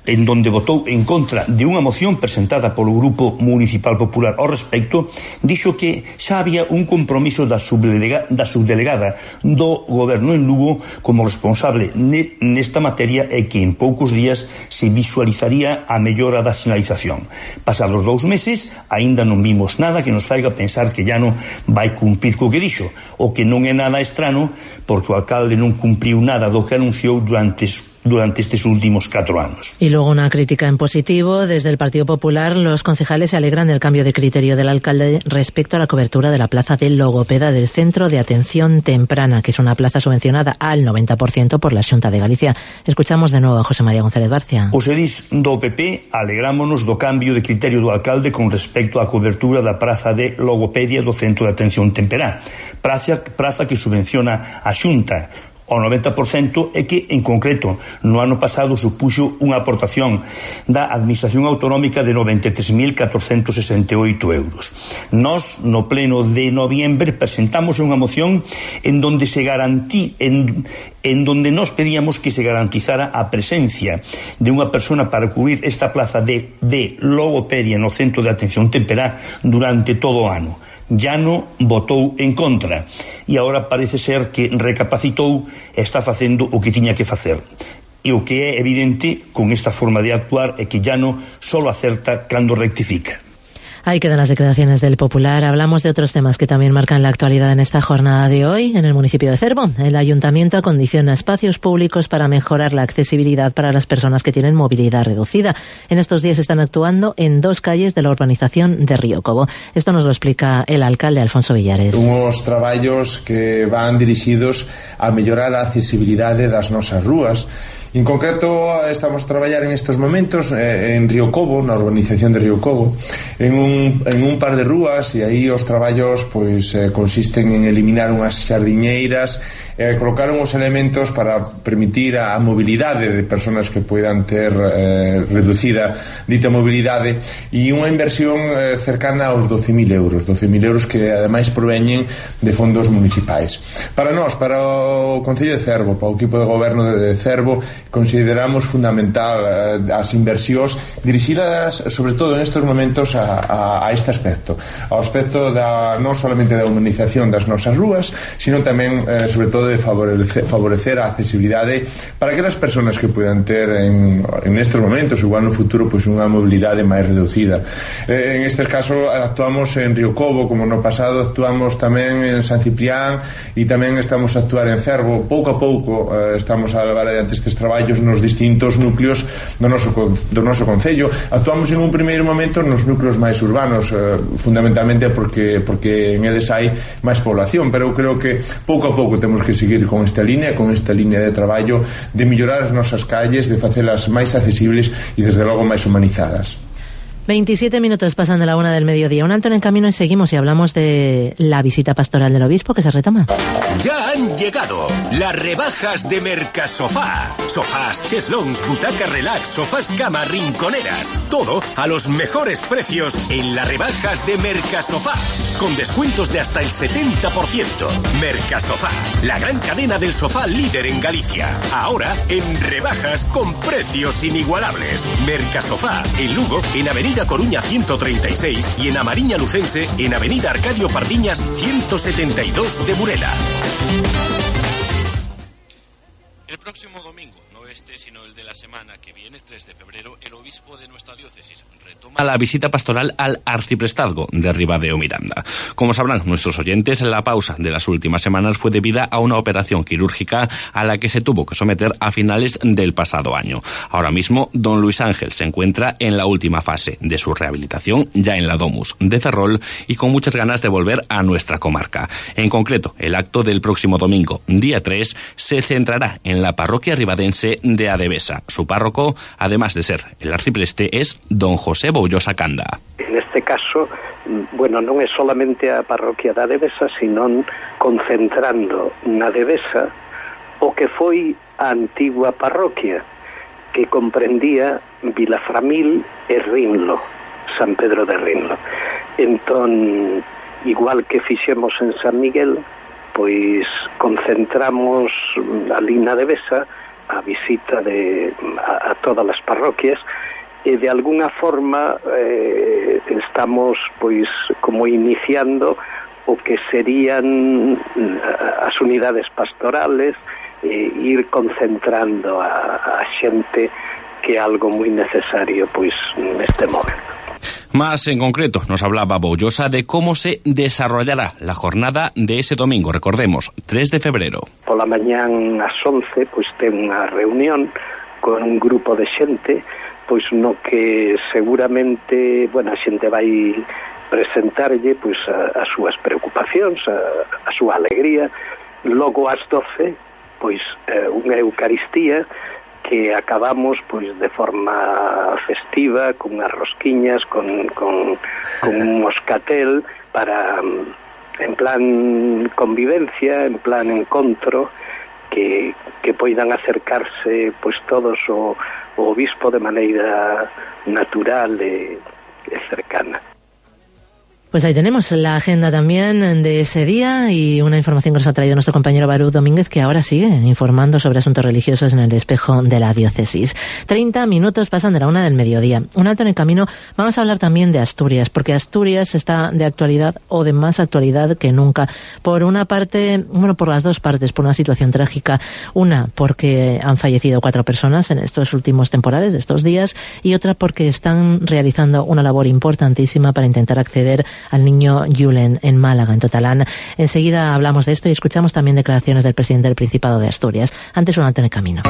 S23: en donde votou en contra de unha moción presentada polo Grupo Municipal Popular ao respecto, dixo que xa había un compromiso da subdelega, da subdelegada do Goberno en Lugo como responsable ne, nesta materia e que en poucos días se visualizaría a mellora da sinalización. Pasados dous meses, aínda non vimos nada que nos faiga pensar que ya non vai cumprir co que dixo, o que non é nada estrano porque o alcalde non cumpriu nada do que anunciou durante durante estos últimos cuatro años.
S4: Y luego una crítica en positivo. Desde el Partido Popular, los concejales se alegran del cambio de criterio del alcalde respecto a la cobertura de la plaza de logopeda del Centro de Atención Temprana, que es una plaza subvencionada al noventa por ciento por la Xunta de Galicia. Escuchamos de nuevo a José María González Barcia.
S23: Os edís do P P alegrámonos do cambio de criterio do alcalde con respecto á cobertura da praza de logopedia do Centro de Atención Temperá, praza, praza que subvenciona a Xunta ao noventa por cento e que, en concreto, no ano pasado supuxo unha aportación da Administración Autonómica de noventa e tres mil catrocentos sesenta e oito euros. Nós, no pleno de noviembre, presentamos unha moción en donde se garantí, en, en donde nos pedíamos que se garantizara a presencia de unha persona para cubrir esta plaza de, de logopedia no Centro de Atención Temperá durante todo o ano. Llano votou en contra e agora parece ser que recapacitou e está facendo o que tiña que facer. E o que é evidente con esta forma de actuar é que Llano solo acerta cando rectifica.
S4: Ahí quedan las declaraciones del Popular. Hablamos de otros temas que también marcan la actualidad en esta jornada de hoy. En el municipio de Cervo, el ayuntamiento acondiciona espacios públicos para mejorar la accesibilidad para las personas que tienen movilidad reducida. En estos días están actuando en dos calles de la urbanización de Río Cobo. Esto nos lo explica el alcalde Alfonso Villares.
S22: Unos traballos que van dirixidos a mellorar a accesibilidade das nosas rúas. En concreto, estamos a traballar en estos momentos eh, en Río Cobo, na urbanización de Río Cobo, en un, en un par de rúas, e aí os traballos pois, eh, consisten en eliminar unhas xardiñeiras, eh, colocar uns elementos para permitir a, a mobilidade de personas que poidan ter eh, reducida dita mobilidade, e unha inversión eh, cercana aos doce mil euros, doce mil euros que ademais proveñen de fondos municipais. Para nós, para o Concello de Cervo, para o equipo de goberno de, de Cervo, consideramos fundamental eh, as inversións dirixidas sobre todo en estes momentos a, a, a este aspecto ao aspecto da, non solamente da humanización das nosas rúas, sino tamén eh, sobre todo de favorecer, favorecer a accesibilidade para aquelas persoas que puedan ter en, en estes momentos, igual no futuro, pois unha mobilidade máis reducida. Eh, en este caso actuamos en Río Cobo, como no pasado actuamos tamén en San Ciprián e tamén estamos a actuar en Cervo. Pouco a pouco eh, estamos a levar adiante estes traballos nos distintos núcleos do noso, do noso concello. Actuamos en un primeiro momento nos núcleos máis urbanos, eh, fundamentalmente porque, porque en eles hai máis población, pero eu creo que pouco a pouco temos que seguir con esta línea, con esta línea de traballo de mellorar as nosas calles, de facelas máis accesibles e desde logo máis humanizadas.
S4: veintisiete minutos pasan de la una del mediodía. Un alto en el camino y seguimos y hablamos de la visita pastoral del obispo que se retoma.
S2: Ya han llegado las rebajas de Mercasofá. Sofás, cheslons, butacas relax, sofás cama, rinconeras. Todo a los mejores precios en las rebajas de Mercasofá. Con descuentos de hasta el setenta por ciento. Mercasofá, la gran cadena del sofá líder en Galicia. Ahora en rebajas con precios inigualables. Mercasofá, en Lugo, en Avenida Coruña ciento treinta y seis y en Amariña Lucense en Avenida Arcadio Pardiñas ciento setenta y dos de Burela.
S11: El próximo domingo, no este sino el de la semana que viene, tres de febrero, el obispo de nuestra diócesis retoma la visita pastoral al arciprestazgo de Ribadeo Miranda. Como sabrán nuestros oyentes, la pausa de las últimas semanas fue debida a una operación quirúrgica a la que se tuvo que someter a finales del pasado año. Ahora mismo, don Luis Ángel se encuentra en la última fase de su rehabilitación, ya en la Domus de Ferrol, y con muchas ganas de volver a nuestra comarca. En concreto, el acto del próximo domingo, día tres, se centrará en la parroquia ribadense de Adevesa. Su párroco, además de ser el arcipreste, es don José Boullosa Canda.
S3: En este caso, bueno, non é solamente a parroquia da Adevesa, sino concentrando na Adevesa o que foi a antigua parroquia, que comprendía Vilaframil e Rinlo, San Pedro de Rinlo. Entón, igual que fixemos en San Miguel, pois concentramos ali na Adevesa a visita de a, a todas as parroquias, e de alguna forma eh, estamos pois como iniciando o que serían as unidades pastorales, e ir concentrando a, a xente, que é algo moi necesario pois neste momento.
S11: Más en concreto, nos hablaba Bollosa de cómo se desarrollará la jornada de ese domingo, recordemos, tres de febrero.
S3: Pola mañán ás once, pois ten unha reunión con un grupo de xente, pois no que seguramente, bueno, a xente vai presentarlle pois a, as súas preocupacións, a, a súa alegría. Logo ás doce, pois eh, unha eucaristía que acabamos pois de forma festiva, con unhas rosquiñas, con, con, con un moscatel, para en plan convivencia, en plan encontro, que, que poidan acercarse pois todos o, o obispo de maneira natural e, e cercana.
S4: Pues ahí tenemos la agenda también de ese día y una información que nos ha traído nuestro compañero Barú Domínguez, que ahora sigue informando sobre asuntos religiosos en el espejo de la diócesis. Treinta minutos pasan de la una del mediodía. Un alto en el camino. Vamos a hablar también de Asturias, porque Asturias está de actualidad o de más actualidad que nunca. Por una parte, bueno, por las dos partes, por una situación trágica. Una, porque han fallecido cuatro personas en estos últimos temporales de estos días, y otra porque están realizando una labor importantísima para intentar acceder al niño Julen en Málaga, en Totalán. Enseguida hablamos de esto y escuchamos también declaraciones del presidente del Principado de Asturias. Antes, un alto en el camino.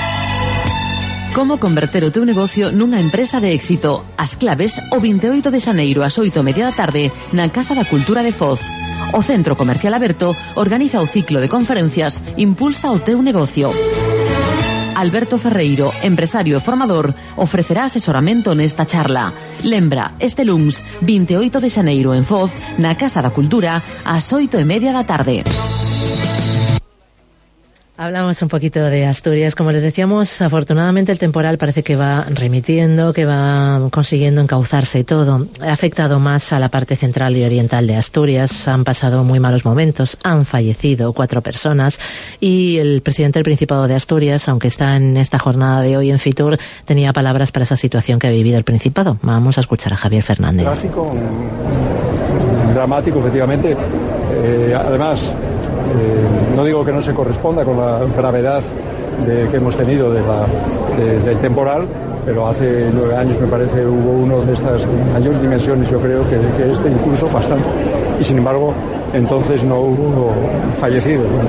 S5: Como converter o teu negocio nunha empresa de éxito? As claves o veintioito de xaneiro ás oito e media da tarde na Casa da Cultura de Foz. O Centro Comercial Aberto organiza o ciclo de conferencias Impulsa o teu negocio. Alberto Ferreiro, empresario e formador, ofrecerá asesoramento nesta charla. Lembra, este luns, veintioito de xaneiro en Foz, na Casa da Cultura, ás oito e media da tarde.
S4: Hablamos un poquito de Asturias. Como les decíamos, afortunadamente el temporal parece que va remitiendo, que va consiguiendo encauzarse y todo. Ha afectado más a la parte central y oriental de Asturias. Han pasado muy malos momentos, han fallecido cuatro personas, y el presidente del Principado de Asturias, aunque está en esta jornada de hoy en Fitur, tenía palabras para esa situación que ha vivido el Principado. Vamos a escuchar a Javier Fernández.
S7: Tráfico dramático, efectivamente. Eh, además, Eh, no digo que no se corresponda con la gravedad de, que hemos tenido de la, de, del temporal, pero hace nueve años me parece hubo uno de estas mayores dimensiones, yo creo que, que este incluso bastante, y sin embargo entonces no hubo fallecidos. Bueno,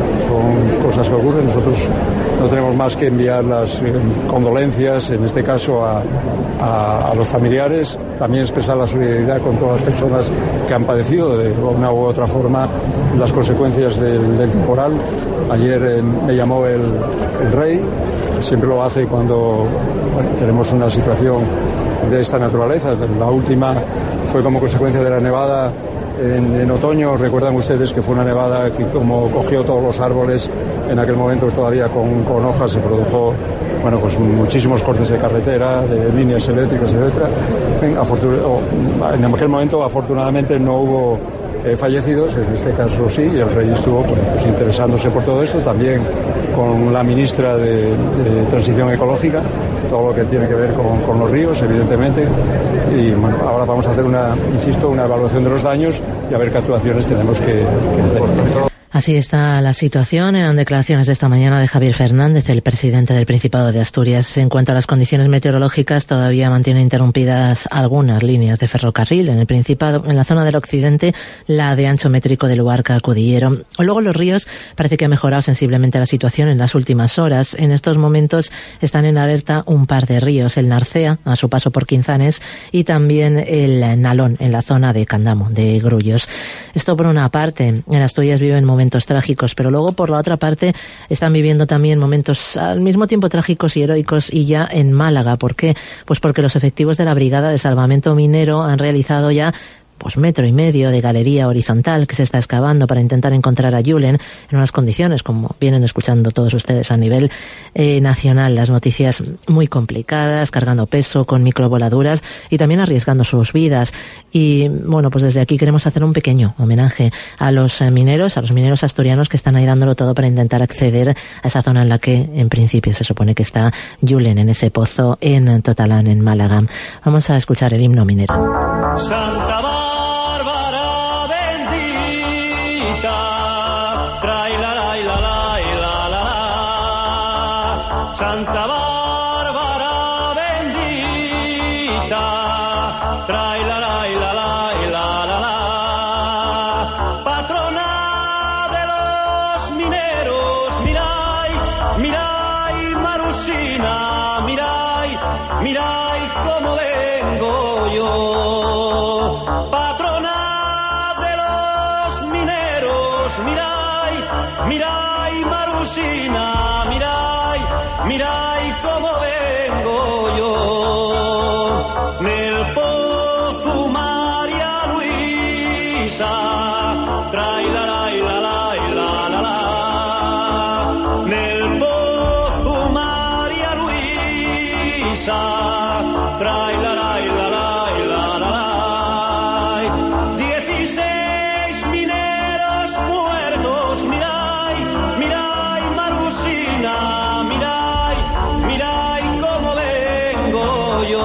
S7: son cosas que ocurren. Nosotros no tenemos más que enviar las eh, condolencias, en este caso a, a, a los familiares, también expresar la solidaridad con todas las personas que han padecido de una u otra forma las consecuencias del, del temporal. Ayer eh, me llamó el, el rey, siempre lo hace cuando bueno, tenemos una situación de esta naturaleza. La última fue como consecuencia de la nevada en, en otoño. Recuerdan ustedes que fue una nevada que como cogió todos los árboles en aquel momento, todavía con, con hojas, se produjo bueno, pues muchísimos cortes de carretera, de líneas eléctricas, etcétera. En, en aquel momento afortunadamente no hubo eh, fallecidos, en este caso sí, y el rey estuvo bueno, pues, interesándose por todo esto, también con la ministra de, de Transición Ecológica, todo lo que tiene que ver con, con los ríos, evidentemente, y bueno, ahora vamos a hacer una, insisto, una evaluación de los daños y a ver qué actuaciones tenemos que, que hacer.
S4: Así está la situación. Eran declaraciones de esta mañana de Javier Fernández, el presidente del Principado de Asturias. En cuanto a las condiciones meteorológicas, todavía mantienen interrumpidas algunas líneas de ferrocarril en el Principado. En la zona del occidente, la de ancho métrico de Luarca a Cudillero. Luego los ríos, parece que ha mejorado sensiblemente la situación en las últimas horas. En estos momentos están en alerta un par de ríos, el Narcea, a su paso por Quinzanes, y también el Nalón, en la zona de Candamo, de Grullos. Esto por una parte. En Asturias viven momentos momentos trágicos, pero luego por la otra parte están viviendo también momentos al mismo tiempo trágicos y heroicos, y ya en Málaga. ¿Por qué? Pues porque los efectivos de la Brigada de Salvamento Minero han realizado ya pues metro y medio de galería horizontal que se está excavando para intentar encontrar a Julen en unas condiciones, como vienen escuchando todos ustedes, a nivel eh, nacional. Las noticias muy complicadas, cargando peso, con microvoladuras y también arriesgando sus vidas. Y bueno, pues desde aquí queremos hacer un pequeño homenaje a los eh, mineros, a los mineros asturianos que están ahí dándolo todo para intentar acceder a esa zona en la que en principio se supone que está Julen, en ese pozo en Totalán, en Málaga. Vamos a escuchar el himno minero.
S21: Santa Bárbara bendita, trae la la la la la la. Santa Bárbara bendita, trae la la la la la la. Patrona de los mineros, mirai, mirai Marusina, mirai, mirai cómo vengo yo. Patrona de los mineros, mirai, mirai Marusina, mirai, mirai cómo vengo yo. Nel pozo María Luisa, trae la la la la la la la. Nel pozo María Luisa, trae la la la la la la la. Dieciséis mineros muertos, mirai, mirai Marusina, mirai, mirai cómo vengo yo.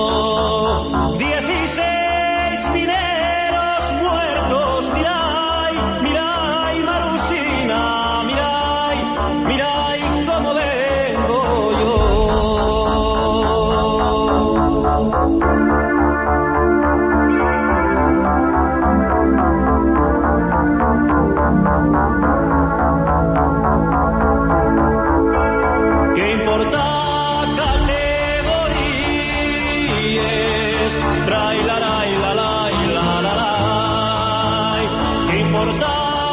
S21: Dieciséis mineros muertos, mirai, mirai Marusina, mirai, mirai cómo vengo yo. ¿Qué importa categorías? Trae la la la la la la la. ¿Qué importa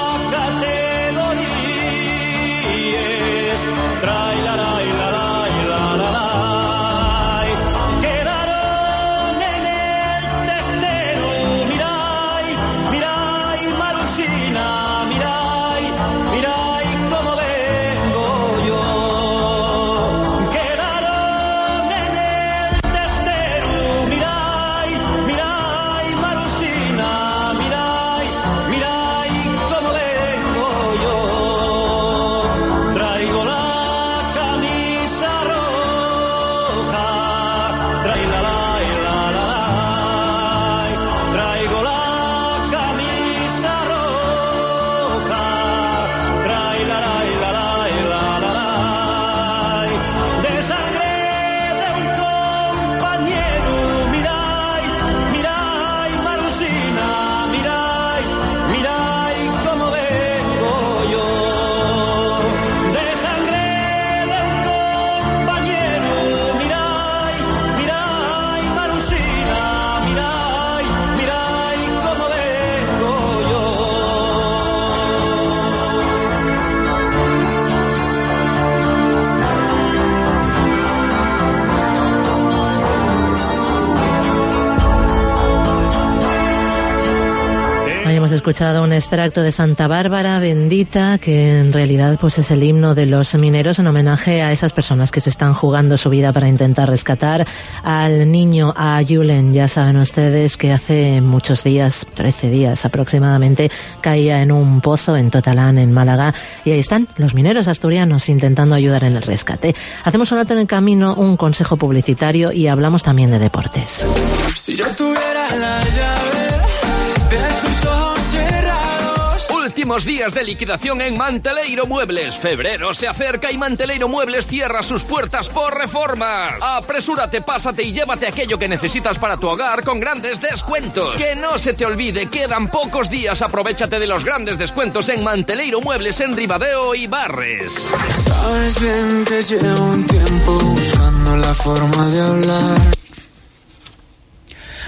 S21: categorías? Trae la la la la la la la. Quedaron en el testero, mirai, mirai Marusina, mirai, mirai cómo vengo yo. Quedaron en el testero, mirai, mirai Marusina, mirai, mirai cómo vengo yo. Traigo la camisa roja, trae la la la la la. Traigo la camisa roja, trae la la la la la la la. De sangre de un compañero, mirai, mirai Marusina, mirai, mirai cómo vengo yo. De sangre de un compañero, mirai, mirai Marusina, mirai, mirai cómo vengo yo.
S4: Ahí hemos escuchado un extracto de Santa Bárbara bendita, que en realidad pues es el himno de los mineros en homenaje a esas personas que se están jugando su vida para intentar rescatar al niño, a Julen. Ya saben ustedes que hace muchos días, trece días aproximadamente, caía en un pozo en Totalán, en Málaga, y ahí están los mineros asturianos intentando ayudar en el rescate. Hacemos un alto en el camino, un consejo publicitario y hablamos también de deportes.
S21: Si yo tuviera la llave de tus ojos cerrados.
S14: Últimos días de liquidación en Manteleiro Muebles. Febrero se acerca y Manteleiro Muebles cierra sus puertas por reformas. Apresúrate, pásate y llévate aquello que necesitas para tu hogar con grandes descuentos. Que no se te olvide, quedan pocos días. Aprovechate de los grandes descuentos en Manteleiro Muebles en Ribadeo y Barres.
S21: Sabes bien que llevo un tiempo buscando la forma de hablar.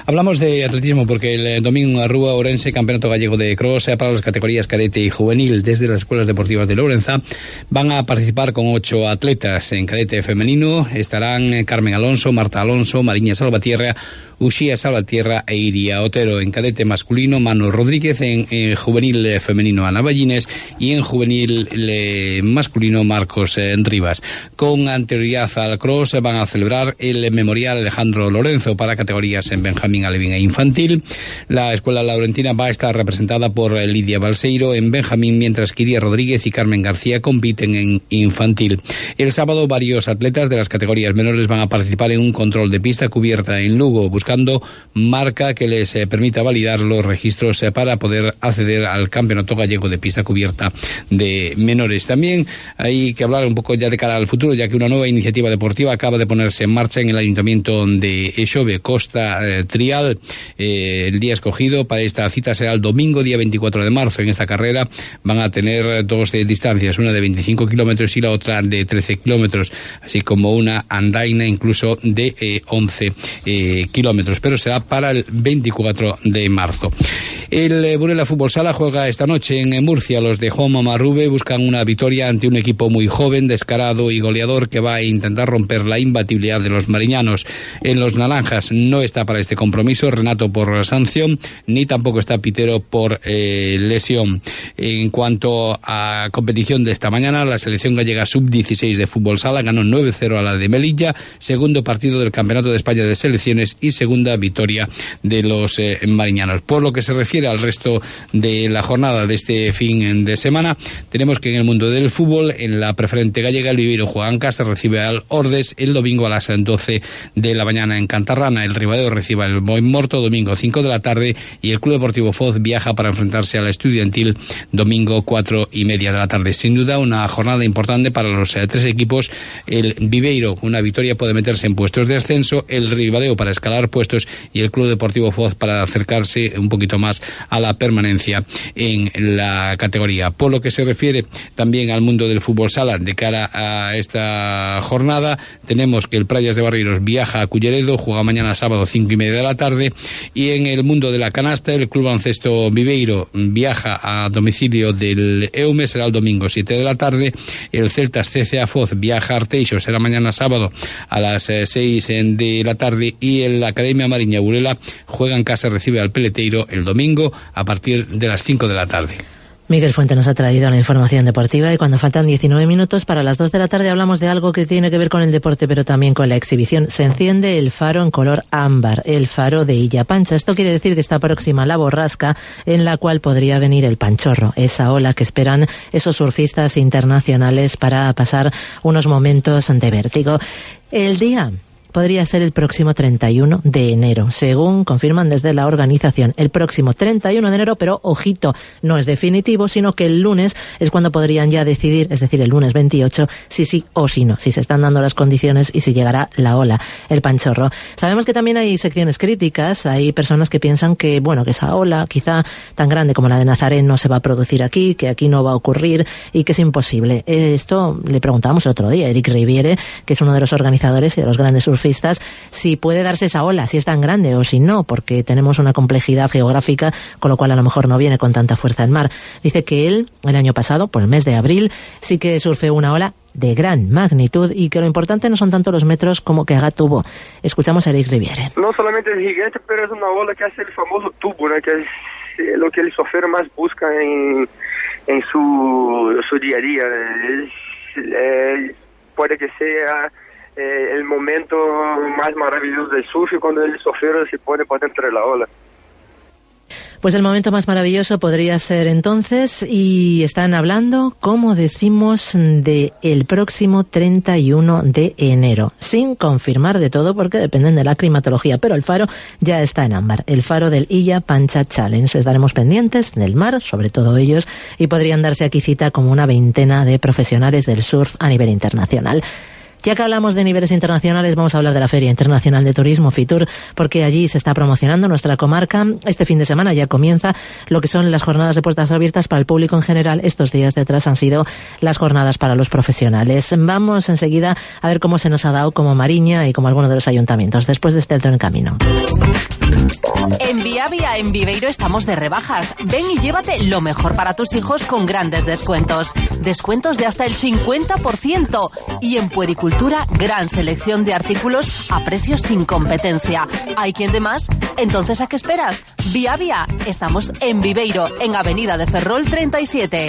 S1: Hablamos de atletismo porque el domingo en Rúa, Ourense, Campeonato Gallego de Cross para las categorías cadete y juvenil desde las escuelas deportivas de Lourenza. Van a participar con ocho atletas. En cadete femenino estarán Carmen Alonso, Marta Alonso, Mariña Salvatierra, Uxía Salvatierra e Iria Otero. En cadete masculino, Manu Rodríguez. En, en juvenil femenino, Ana Ballines. Y en juvenil le, masculino, Marcos eh, Rivas. Con anterioridad al cross van a celebrar el Memorial Alejandro Lorenzo para categorías en Benjamín, Alevín e Infantil. La escuela laurentina va a estar representada por Lidia Balseiro en Benjamín, mientras que Iria Rodríguez y Carmen García compiten en Infantil. El sábado varios atletas de las categorías menores van a participar en un control de pista cubierta en Lugo, buscando marca que les eh, permita validar los registros eh, para poder acceder al Campeonato Gallego de Pista Cubierta de Menores. También hay que hablar un poco ya de cara al futuro, ya que una nueva iniciativa deportiva acaba de ponerse en marcha en el Ayuntamiento de Exove, Costa eh, Trial. Eh, el día escogido para esta cita será el domingo, día veinticuatro de marzo. En esta carrera van a tener dos eh, distancias, una de veinticinco kilómetros y la otra de trece kilómetros, así como una andaina incluso de eh, once eh, kilómetros, pero será para el veinticuatro de marzo. El eh, Burela Fútbol Sala juega esta noche en Murcia. Los de Juanma Marrube buscan una victoria ante un equipo muy joven, descarado y goleador que va a intentar romper la imbatibilidad de los mariñanos. En los naranjas no está para este compromiso Renato por sanción, ni tampoco está Pitero por eh, lesión. En cuanto a competición de esta mañana, la selección gallega sub dieciséis de Fútbol Sala ganó nueve cero a la de Melilla, segundo partido del Campeonato de España de Selecciones y segunda victoria de los eh, mariñanos. Por lo que se refiere al resto de la jornada de este fin de semana, tenemos que en el mundo del fútbol, en la preferente gallega, el Viveiro juega en casa, recibe al Ordes el domingo a las doce de la mañana en Cantarrana. El Ribadeo recibe al Boimorto domingo cinco de la tarde y el Club Deportivo Foz viaja para enfrentarse a la Estudiantil domingo cuatro y media de la tarde. Sin duda una jornada importante para los eh, tres equipos. El Viveiro, una victoria, puede meterse en puestos de ascenso, el Ribadeo para escalar puestos y el Club Deportivo Foz para acercarse un poquito más a la permanencia en la categoría. Por lo que se refiere también al mundo del fútbol sala, de cara a esta jornada, tenemos que el Prayas de Barreiros viaja a Culleredo, juega mañana sábado cinco y media de la tarde, y en el mundo de la canasta, el Club Baloncesto Viveiro viaja a domicilio del Eume, será el domingo siete de la tarde, el Celtas C C A Foz viaja a Arteixo, será mañana sábado a las seis de la tarde, y el Academia Mariña Burela juega en casa, recibe al Peleteiro el domingo a partir de las cinco de la tarde.
S4: Miguel Fuente nos ha traído la información deportiva y cuando faltan diecinueve minutos para las dos de la tarde hablamos de algo que tiene que ver con el deporte pero también con la exhibición. Se enciende el faro en color ámbar, el faro de Illa Pancha. Esto quiere decir que está próxima la borrasca en la cual podría venir el panchorro, esa ola que esperan esos surfistas internacionales para pasar unos momentos de vértigo. El día podría ser el próximo treinta y uno de enero, según confirman desde la organización. El próximo treinta y uno de enero, pero ojito, no es definitivo, sino que el lunes es cuando podrían ya decidir, es decir, el lunes veintiocho, si sí o si no, si se están dando las condiciones y si llegará la ola, el panchorro. Sabemos que también hay secciones críticas, hay personas que piensan que, bueno, que esa ola quizá tan grande como la de Nazaré no se va a producir aquí, que aquí no va a ocurrir y que es imposible. Esto le preguntábamos el otro día a Eric Riviere, que es uno de los organizadores y de los grandes surfistas, si puede darse esa ola, si es tan grande o si no, porque tenemos una complejidad geográfica, con lo cual a lo mejor no viene con tanta fuerza el mar. Dice que él, el año pasado, por el mes de abril, sí que surfeó una ola de gran magnitud y que lo importante no son tanto los metros como que haga tubo. Escuchamos a Eric Riviere.
S6: No solamente es gigante, pero es una ola que hace el famoso tubo, ¿no? Que es lo que el surfero más busca en, en su, su día a día. Es, eh, puede que sea Eh, el momento más maravilloso del surf cuando el surfero se pone por dentro de la ola.
S4: Pues el momento más maravilloso podría ser entonces, y están hablando, como decimos, de el próximo treinta y uno de enero, sin confirmar de todo porque dependen de la climatología, pero el faro ya está en ámbar, el faro del Illa Pancha Challenge. Estaremos pendientes del mar, sobre todo ellos, y podrían darse aquí cita como una veintena de profesionales del surf a nivel internacional. Ya que hablamos de niveles internacionales, vamos a hablar de la Feria Internacional de Turismo, FITUR, porque allí se está promocionando nuestra comarca. Este fin de semana ya comienza lo que son las jornadas de puertas abiertas para el público en general. Estos días de atrás han sido las jornadas para los profesionales. Vamos enseguida a ver cómo se nos ha dado como Mariña y como alguno de los ayuntamientos, después de este alto en el camino.
S8: En Viavia, en Viveiro, estamos de rebajas. Ven y llévate lo mejor para tus hijos con grandes descuentos. Descuentos de hasta el cincuenta por ciento. Y en puericultura, gran selección de artículos a precios sin competencia. ¿Hay quien de más? Entonces, ¿a qué esperas? Viavia, estamos en Viveiro, en Avenida de Ferrol treinta y siete.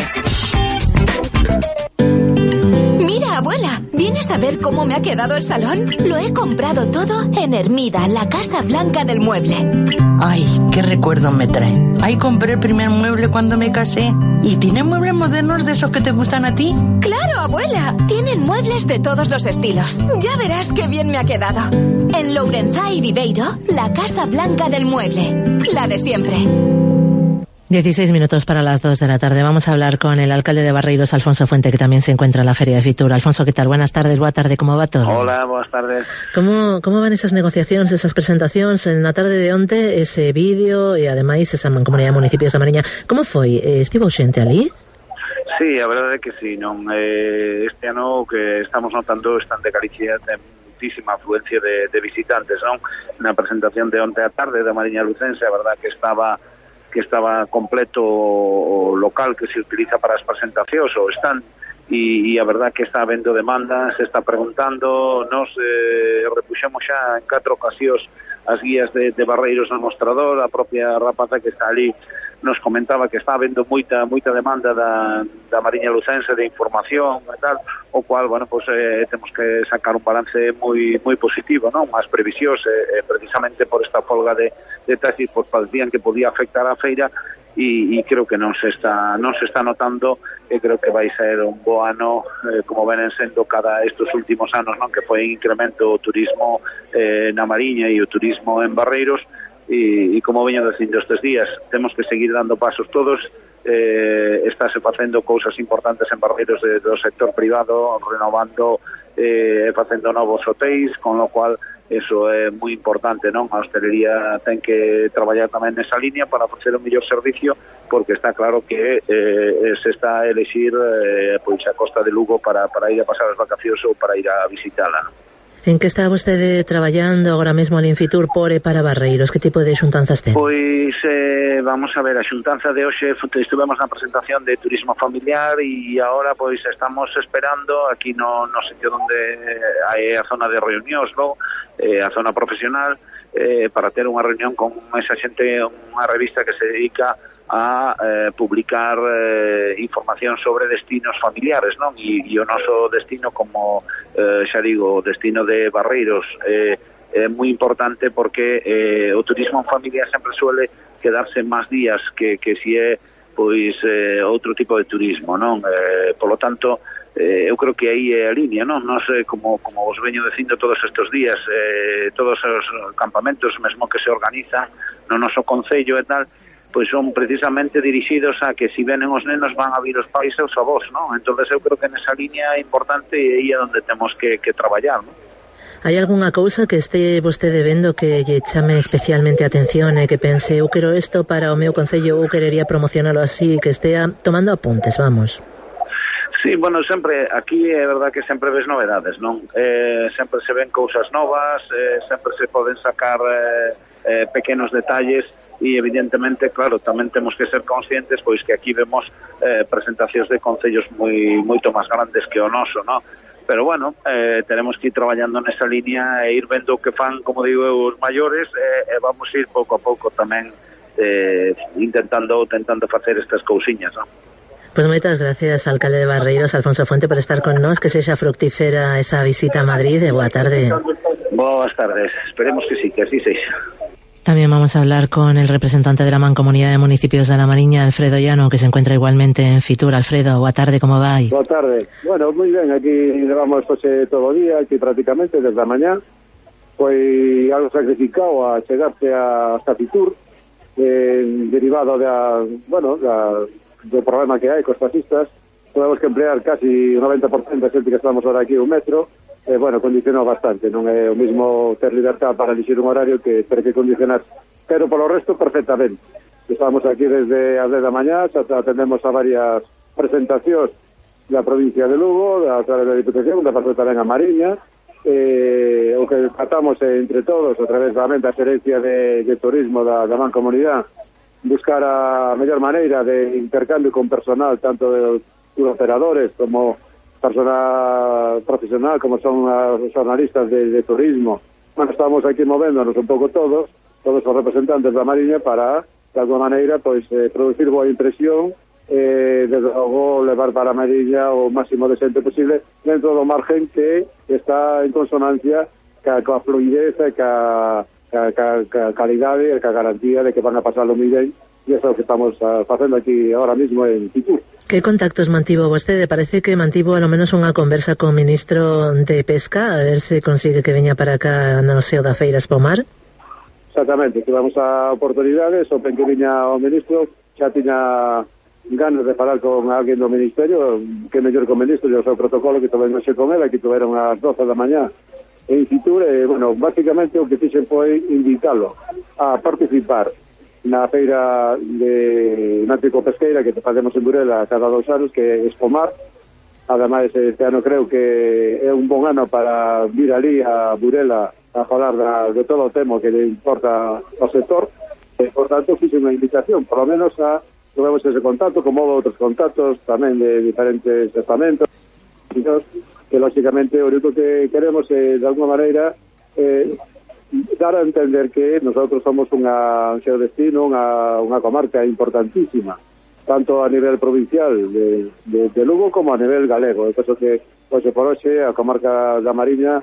S9: Mira, abuela, ¿vienes a ver cómo me ha quedado el salón? Lo he comprado todo en Hermida, la Casa Blanca del Mueble.
S12: Ay, qué recuerdo me trae. Ahí compré el primer mueble cuando me casé. ¿Y tiene muebles modernos de esos que te gustan a ti?
S9: ¡Claro, abuela! Tienen muebles de todos los estilos. Ya verás qué bien me ha quedado. En Lourenzá y Viveiro, la Casa Blanca del Mueble. La de siempre.
S4: dieciséis minutos para las dos de la tarde. Vamos a hablar con el alcalde de Barreiros, Alfonso Fuente, que también se encuentra en la Feria de Fitur. Alfonso, ¿qué tal? Buenas tardes, boa tarde, ¿cómo va todo?
S24: Hola, buenas tardes.
S4: Como, como van esas negociacións, esas presentacións? En na tarde de onte, ese vídeo e ademais esa mancomunidade de municipios da Mariña. Como foi? Estivo xente ali?
S24: Sí, a verdade é que sí, non? Eh, este ano que estamos notando están de Galicia ten muitísima afluencia de, de visitantes, non? Na presentación de onte a tarde da Mariña Lucense, a verdade que estaba que estaba completo o local que se utiliza para as presentacións, o stand, e, e a verdad que está habendo demanda, se está preguntando, nos eh, repuxemos xa en catro ocasións as guías de, de Barreiros no mostrador, a propia rapaza que está ali nos comentaba que está habendo moita moita demanda da, da Mariña Lucense de información e tal, o cual, bueno, pues eh, temos que sacar un balance moi moi positivo, non? As previsións, eh, precisamente por esta folga de, de taxis, pues parecían que podía afectar a feira, e, e creo que non se está non se está notando, e creo que vai ser un bo ano, eh, como venen sendo cada estes últimos anos, non? Que foi incremento o turismo eh, na Mariña e o turismo en Barreiros. E, e como veño dicindo estes días, temos que seguir dando pasos todos, eh, estáse facendo cousas importantes en Barreiros de, do sector privado, renovando e eh, facendo novos hotéis, con lo cual eso é moi importante, non? A hostelería ten que traballar tamén nesa línea para ofrecer un mellor servicio, porque está claro que eh, se está a elexir eh, pois a Costa de Lugo para, para ir a pasar as vacacións ou para ir a visitala, non?
S4: En que está vostede traballando agora mesmo ali en Fitur por e para Barreiros? Que tipo de xuntanzas ten?
S24: Pois, eh, vamos a ver, a xuntanza de hoxe estivemos na presentación de turismo familiar e agora pois estamos esperando aquí no, no sitio onde hai a zona de reunións, no? eh, a zona profesional, eh, para ter unha reunión con esa xente, unha revista que se dedica a eh, publicar eh, información sobre destinos familiares, non? E, e o noso destino, como eh, xa digo, o destino de Barreiros eh, é moi importante porque eh, o turismo en familia sempre suele quedarse máis días que, que si é pois eh, outro tipo de turismo, non? Eh, polo tanto, eh, eu creo que aí é a línea, non? Non sei, como, como os veño dicindo todos estes días, eh, todos os campamentos mesmo que se organizan no noso concello e tal, pois son precisamente dirixidos a que si venen os nenos van a vir os pais e os avós, non? Entonces eu creo que nesa línea é importante e aí é onde temos que, que traballar, non?
S4: Hai algunha cousa que este vostede vendo que lle chame especialmente a atención e que pense, eu quero isto para o meu concello, ou querería promocionalo así, que estea tomando apuntes, vamos?
S24: Sí, bueno, sempre, aquí é verdad que sempre ves novedades, non? Eh, sempre se ven cousas novas, eh, sempre se poden sacar eh, eh, pequenos detalles, e evidentemente, claro, tamén temos que ser conscientes pois que aquí vemos eh, presentacións de concellos moi moito máis grandes que o noso, ¿no? Pero bueno, eh, tenemos que ir traballando nesa línea e ir vendo o que fan, como digo, os maiores, e eh, vamos ir pouco a pouco tamén eh, intentando intentando facer estas cousiñas, ¿no?
S4: Pois moitas gracias, alcalde de Barreiros, Alfonso Fuente, por estar con nós, que sexa fructífera esa visita a Madrid, e boa tarde.
S24: Boas tardes, esperemos que sí, que así sexa.
S4: También vamos a hablar con el representante de la Mancomunidad de Municipios de la Mariña, Alfredo Llano, que se encuentra igualmente en Fitur. Alfredo, boa tarde, como vai?
S25: Boa tarde. Bueno, moi ben, aquí levamos hoxe todo o día, aquí prácticamente desde a mañá. Foi algo sacrificado a chegarse a hasta Fitur, eh, derivado da, bueno, da, do problema que hai cos taxistas. Tuvemos que emplear casi un noventa por ciento da xente que estamos ahora aquí un metro. Eh, bueno, condicionou bastante, non é o mismo ter libertad para elixir un horario que ter que condicionar, pero polo resto perfectamente. Estamos aquí desde as dez da mañá, xa atendemos a varias presentacións da provincia de Lugo, da través da Diputación, da parte tamén a Mariña, eh, o que tratamos entre todos a través da mente a xerencia de, de turismo da, da Mancomunidade, buscar a mellor maneira de intercambio con personal tanto de operadores como personal profesional como son os xornalistas de, de turismo. Bueno, estamos aquí movéndonos un pouco todos todos os representantes da Mariña para de alguma maneira pois eh, producir boa impresión, eh, desde logo levar para a Mariña o máximo de xente posible dentro do margen que está en consonancia ca, ca fluidez e ca, ca, ca, ca calidade e ca garantía de que van a pasarlo moi ben, e iso é o que estamos uh, facendo aquí ahora mismo en Fitur.
S4: Que contactos mantivo vostede? Parece que mantivo ao menos unha conversa co ministro de Pesca, a ver se consigue que veña para cá no seo da Feira Espomar.
S25: Exactamente, que vamos a oportunidades, o pen que viña o ministro, xa tiña ganas de falar con alguén do ministerio, que mellor con o ministro, e o seu protocolo que tamén mexe con ela, que tuveron ás doce da mañá en Fitur, e, bueno, básicamente o que fixen foi invitalo a participar na feira de náutico-pesqueira que facemos en Burela cada dos anos, que é Espomar. Ademais, este ano creo que é un bon ano para vir ali a Burela a falar da, de todo o tema que le importa ao sector, e, por tanto, fixe unha invitación, por lo menos a tuvemos ese contacto, como outros contactos tamén de diferentes estamentos, que lógicamente o único que queremos é, de alguma maneira, eh, dar a entender que nosotros somos unha, un xeodestino, unha, unha comarca importantísima, tanto a nivel provincial de, de, de Lugo como a nivel galego. Eu penso que, hoxe por hoxe, a comarca da Mariña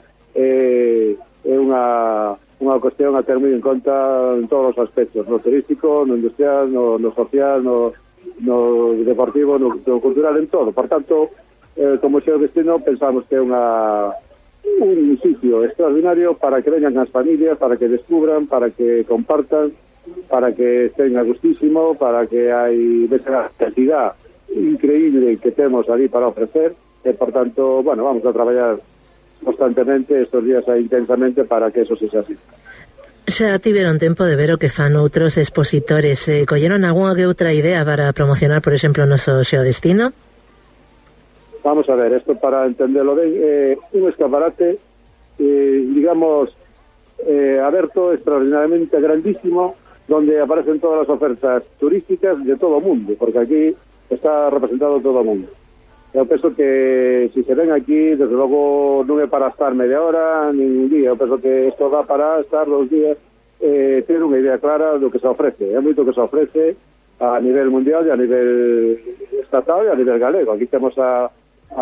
S25: é, é unha... unha cuestión a ter moi en conta en todos os aspectos, no turístico, no industrial, no, no social, no, no deportivo, no, no cultural, en todo. Por tanto, eh, como xeo destino, pensamos que é unha un sitio extraordinario para que veñan as familias, para que descubran, para que compartan, para que estén a gustísimo, para que hai esa cantidad increíble que temos ali para ofrecer, e por tanto, bueno, vamos a traballar constantemente estos días aí intensamente para que eso se sea así.
S4: Xa tiveron tempo de ver o que fan outros expositores. Eh, colleron algunha que outra idea para promocionar, por exemplo, o noso xeodestino?
S25: Vamos a ver, esto para entenderlo ben, eh, un escaparate, eh, digamos, eh, aberto, extraordinariamente grandísimo, donde aparecen todas las ofertas turísticas de todo o mundo, porque aquí está representado todo o mundo. Eu penso que se se ven aquí, desde logo non é para estar media hora, nin un día. Eu penso que isto dá para estar dos días, eh, ter unha idea clara do que se ofrece. É moito que se ofrece a nivel mundial e a nivel estatal e a nivel galego. Aquí temos a,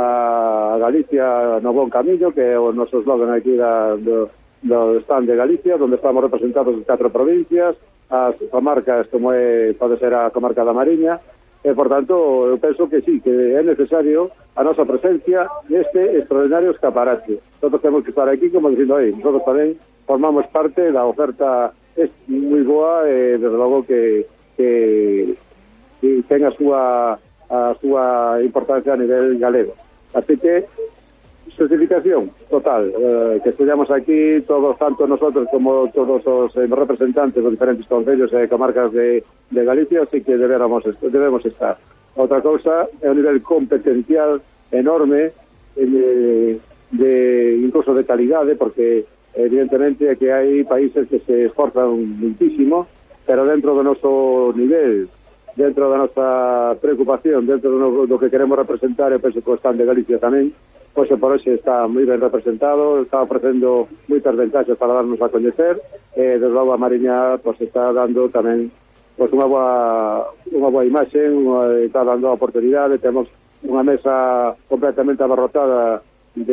S25: a Galicia no bon camiño, que é o noso slogan aquí da, do, do stand de Galicia, onde estamos representados en catro provincias, as comarcas como é, pode ser a comarca da Mariña. E, por tanto, eu penso que sí, que é necesario a nosa presencia neste extraordinario escaparate. Nosotros temos que estar aquí, como dicindo aí, nosotros tamén formamos parte da oferta moi boa e, desde logo, que, que, que ten a súa, a súa importancia a nivel galego. Así que, certificación total, eh, que estudiamos aquí todos, tanto nosotros como todos os eh, representantes dos diferentes concellos e eh, comarcas de, de Galicia, así que debemos, debemos estar. Outra cousa é un nivel competencial enorme, eh, de, incluso de calidade, porque evidentemente que hai países que se esforzan muitísimo, pero dentro do noso nivel, dentro da nosa preocupación, dentro do, do que queremos representar, eu penso que o stand de Galicia tamén, pois por hoxe está moi ben representado, está ofrecendo moitas ventaxas para darnos a coñecer, e desde logo a Mariña pois está dando tamén pois unha boa unha boa imaxe, unha, está dando a oportunidade. Temos unha mesa completamente abarrotada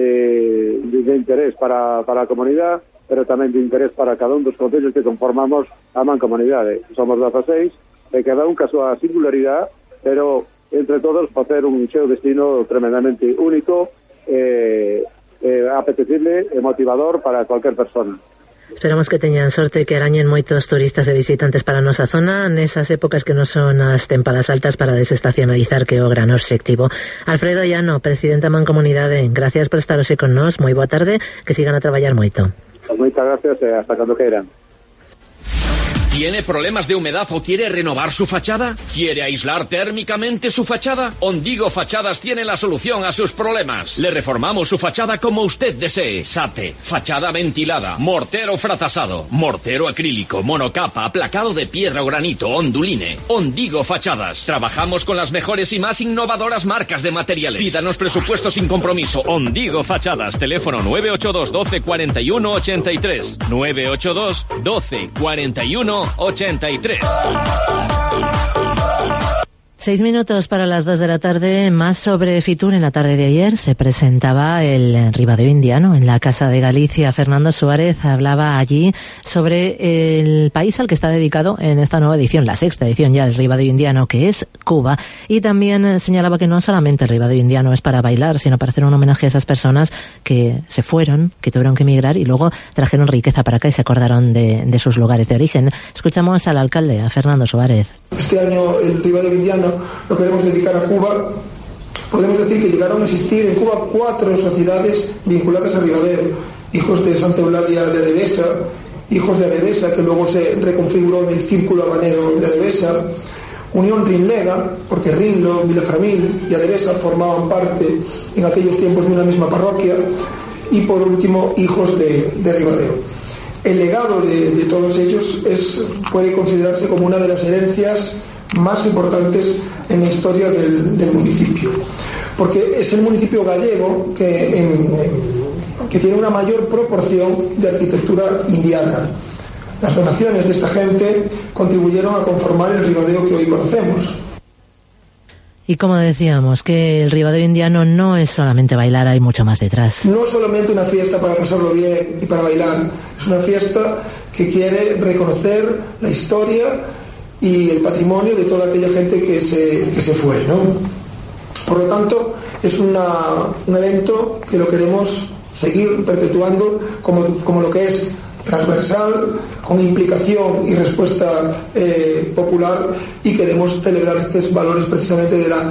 S25: de, de, de interés para, para a comunidade, pero tamén de interés para cada un dos concellos que conformamos a Mancomunidade. Somos dezaseis, e cada un ca súa singularidade, pero entre todos facer un xeo destino tremendamente único, Eh, eh, apetecible e motivador para cualquier persona.
S4: Esperamos que teñan sorte, que arañen moitos turistas e visitantes para a nosa zona nesas épocas que non son as tempadas altas para desestacionalizar, que é o gran obxectivo. Alfredo Llano, presidente da Mancomunidade, gracias por estar hoxe con nós, moi boa tarde, que sigan a traballar moito.
S25: Moitas gracias e hasta cando queiran.
S14: ¿Tiene problemas de humedad o quiere renovar su fachada? ¿Quiere aislar térmicamente su fachada? Ondigo Fachadas tiene la solución a sus problemas. Le reformamos su fachada como usted desee. SATE, fachada ventilada, mortero frazasado, mortero acrílico, monocapa, aplacado de piedra o granito, onduline. Ondigo Fachadas. Trabajamos con las mejores y más innovadoras marcas de materiales. Pídanos presupuesto sin compromiso. Ondigo Fachadas. Teléfono nueve ocho dos, doce, cuarenta y uno, ochenta y tres. nueve ocho dos, doce, cuarenta y uno, ochenta y tres.
S4: Seis minutos para las dos de la tarde. Más sobre Fitur. En la tarde de ayer se presentaba el Ribadeo Indiano en la Casa de Galicia. Fernando Suárez hablaba allí sobre el país al que está dedicado en esta nueva edición, la sexta edición ya del Ribadeo Indiano, que es Cuba. Y también señalaba que no solamente el Ribadeo Indiano es para bailar, sino para hacer un homenaje a esas personas que se fueron, que tuvieron que emigrar y luego trajeron riqueza para acá y se acordaron de, de sus lugares de origen. Escuchamos al alcalde, a Fernando Suárez.
S10: Este año el Ribadeo Indiano lo queremos dedicar a Cuba. Podemos decir que llegaron a existir en Cuba cuatro sociedades vinculadas a Ribadeo: Hijos de Santa Eulalia de Adevesa, Hijos de Adevesa, que luego se reconfiguró en el Círculo Habanero de Adevesa, Unión Rinlega, porque Rinlo, Vilaframil y Adevesa formaban parte en aquellos tiempos de una misma parroquia, y por último Hijos de, de Ribadeo. El legado de, de todos ellos es, puede considerarse como una de las herencias más importantes en la historia del, del municipio, porque es el municipio gallego que, en, en, que tiene una mayor proporción de arquitectura indiana. Las donaciones de esta gente contribuyeron a conformar el Ribadeo que hoy conocemos.
S4: Y como decíamos, que el Ribadeo Indiano no es solamente bailar, hay mucho más detrás.
S10: No solamente una fiesta para pasarlo bien y para bailar, es una fiesta que quiere reconocer la historia y el patrimonio de toda aquella gente que se, que se fue, ¿no? Por lo tanto, es una, un evento que lo queremos seguir perpetuando como, como lo que es transversal, con implicación y respuesta eh, popular, y queremos celebrar estos valores precisamente de la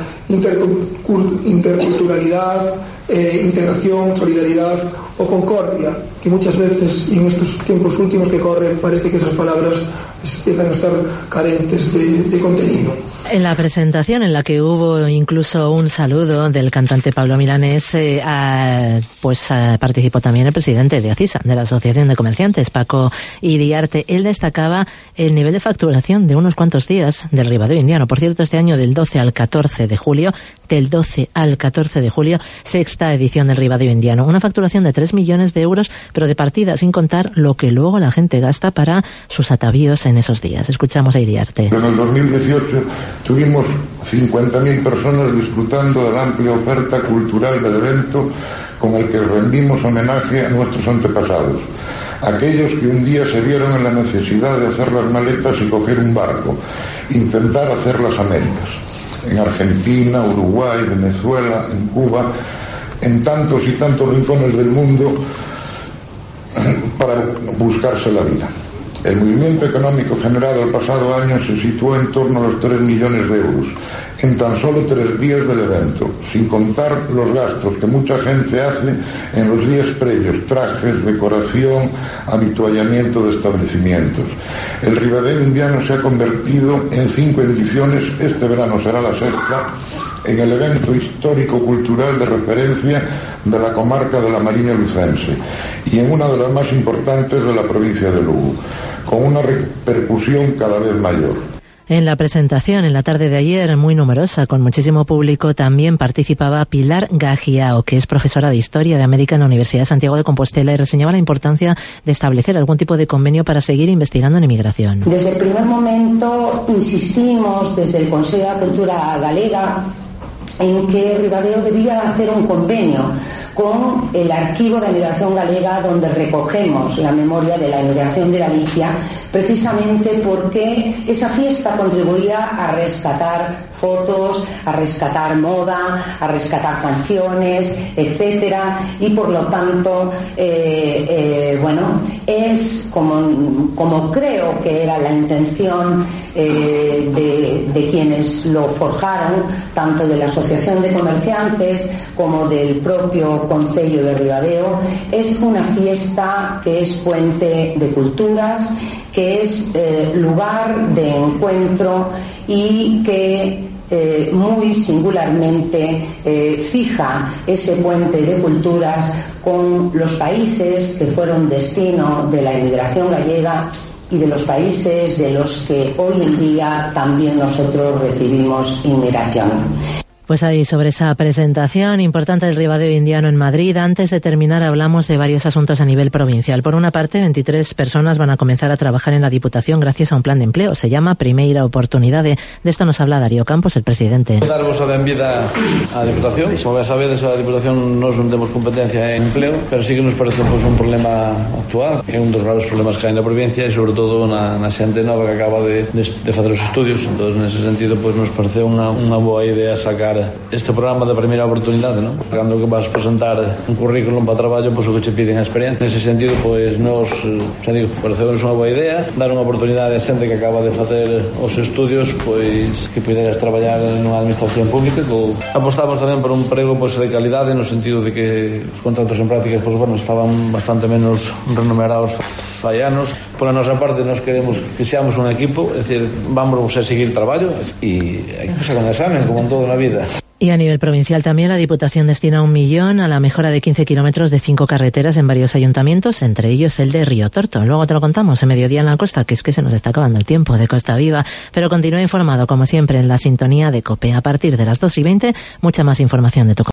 S10: interculturalidad, eh, integración, solidaridad o concordia, que muchas veces, y en estos tiempos últimos que corren, parece que esas palabras empiezan a estar carentes de, de contenido.
S4: En la presentación, en la que hubo incluso un saludo del cantante Pablo Milanés, eh, a, pues a, participó también el presidente de ACISA, de la Asociación de Comerciantes, Paco Iriarte. Él destacaba el nivel de facturación de unos cuantos días del Ribadeo Indiano. Por cierto, este año del doce al catorce de julio, del doce al catorce de julio, sexta edición del Ribadeo Indiano. Una facturación de tres millones de euros, pero de partida, sin contar lo que luego la gente gasta para sus atavíos en esos días. Escuchamos a Iriarte.
S13: En el dos mil dieciocho tuvimos cincuenta mil personas disfrutando de la amplia oferta cultural del evento, con el que rendimos homenaje a nuestros antepasados, aquellos que un día se vieron en la necesidad de hacer las maletas y coger un barco, intentar hacer las Américas, en Argentina, Uruguay, Venezuela, en Cuba, en tantos y tantos rincones del mundo, para buscarse la vida. El movimiento económico generado el pasado año se situó en torno a los tres millones de euros, en tan solo tres días del evento, sin contar los gastos que mucha gente hace en los días previos: trajes, decoración, habituallamiento de establecimientos. El Ribadeo Indiano se ha convertido en cinco ediciones, este verano será la sexta, en el evento histórico-cultural de referencia de la comarca de la Mariña Lucense y en una de las más importantes de la provincia de Lugo, con una repercusión cada vez mayor.
S4: En la presentación, en la tarde de ayer, muy numerosa, con muchísimo público, también participaba Pilar Gagiao, que es profesora de Historia de América en la Universidad de Santiago de Compostela, y reseñaba la importancia de establecer algún tipo de convenio para seguir investigando en inmigración.
S15: Desde el primer momento insistimos, desde el Consejo de Cultura Galega, en que Ribadeo debía hacer un convenio con el Archivo de Emigración Galega, donde recogemos la memoria de la emigración de Galicia, precisamente porque esa fiesta contribuía a rescatar fotos, a rescatar moda, a rescatar canciones, etcétera, y por lo tanto, eh, eh, bueno, es como, como creo que era la intención eh, de, de quienes lo forjaron, tanto de la Asociación de Comerciantes como del propio Concello de Ribadeo. Es una fiesta que es puente de culturas, que es eh, lugar de encuentro y que eh, muy singularmente eh, fija ese puente de culturas con los países que fueron destino de la inmigración gallega y de los países de los que hoy en día también nosotros recibimos inmigración.
S4: Pues ahí sobre esa presentación importante del Ribadeo Indiano en Madrid. Antes de terminar hablamos de varios asuntos a nivel provincial. Por una parte, veintitrés personas van a comenzar a trabajar en la Diputación gracias a un plan de empleo. Se llama Primeira Oportunidade. De esto nos habla Darío Campos, el presidente.
S16: Darvos a benvida á Diputación. Como ben sabedes, a Diputación non temos competencia en empleo, pero sí que nos parece pues, un problema actual, que é un dos graves problemas que hai na provincia e sobre todo na, na xente nova que acaba de, de, de facer os estudios. Entón, nese sentido, pues, nos parece unha, unha boa idea sacar este programa de primeira oportunidade, ¿no? Cando que vas presentar un currículum para traballo, pois o que che piden a experiencia. Nese sentido, pois nos, xa digo, pareceu-nos unha boa idea dar unha oportunidade a xente que acaba de facer os estudios, pois que puderas traballar nunha administración pública. Co... Apostamos tamén por un emprego pois de calidade, no sentido de que os contratos en prácticas, pois bueno, estaban bastante menos remunerados fai anos. Por a nosa parte, nós queremos que seamos un equipo, é dicir, vamos a seguir traballo e hai que pasar un examen, como en todo na vida.
S4: Y a nivel provincial también la Diputación destina un millón a la mejora de quince kilómetros de cinco carreteras en varios ayuntamientos, entre ellos el de Río Torto. Luego te lo contamos en Mediodía en la Costa, que es que se nos está acabando el tiempo de Costa Viva, pero continúa informado como siempre en la sintonía de COPE. A partir de las dos y veinte, mucha más información de tu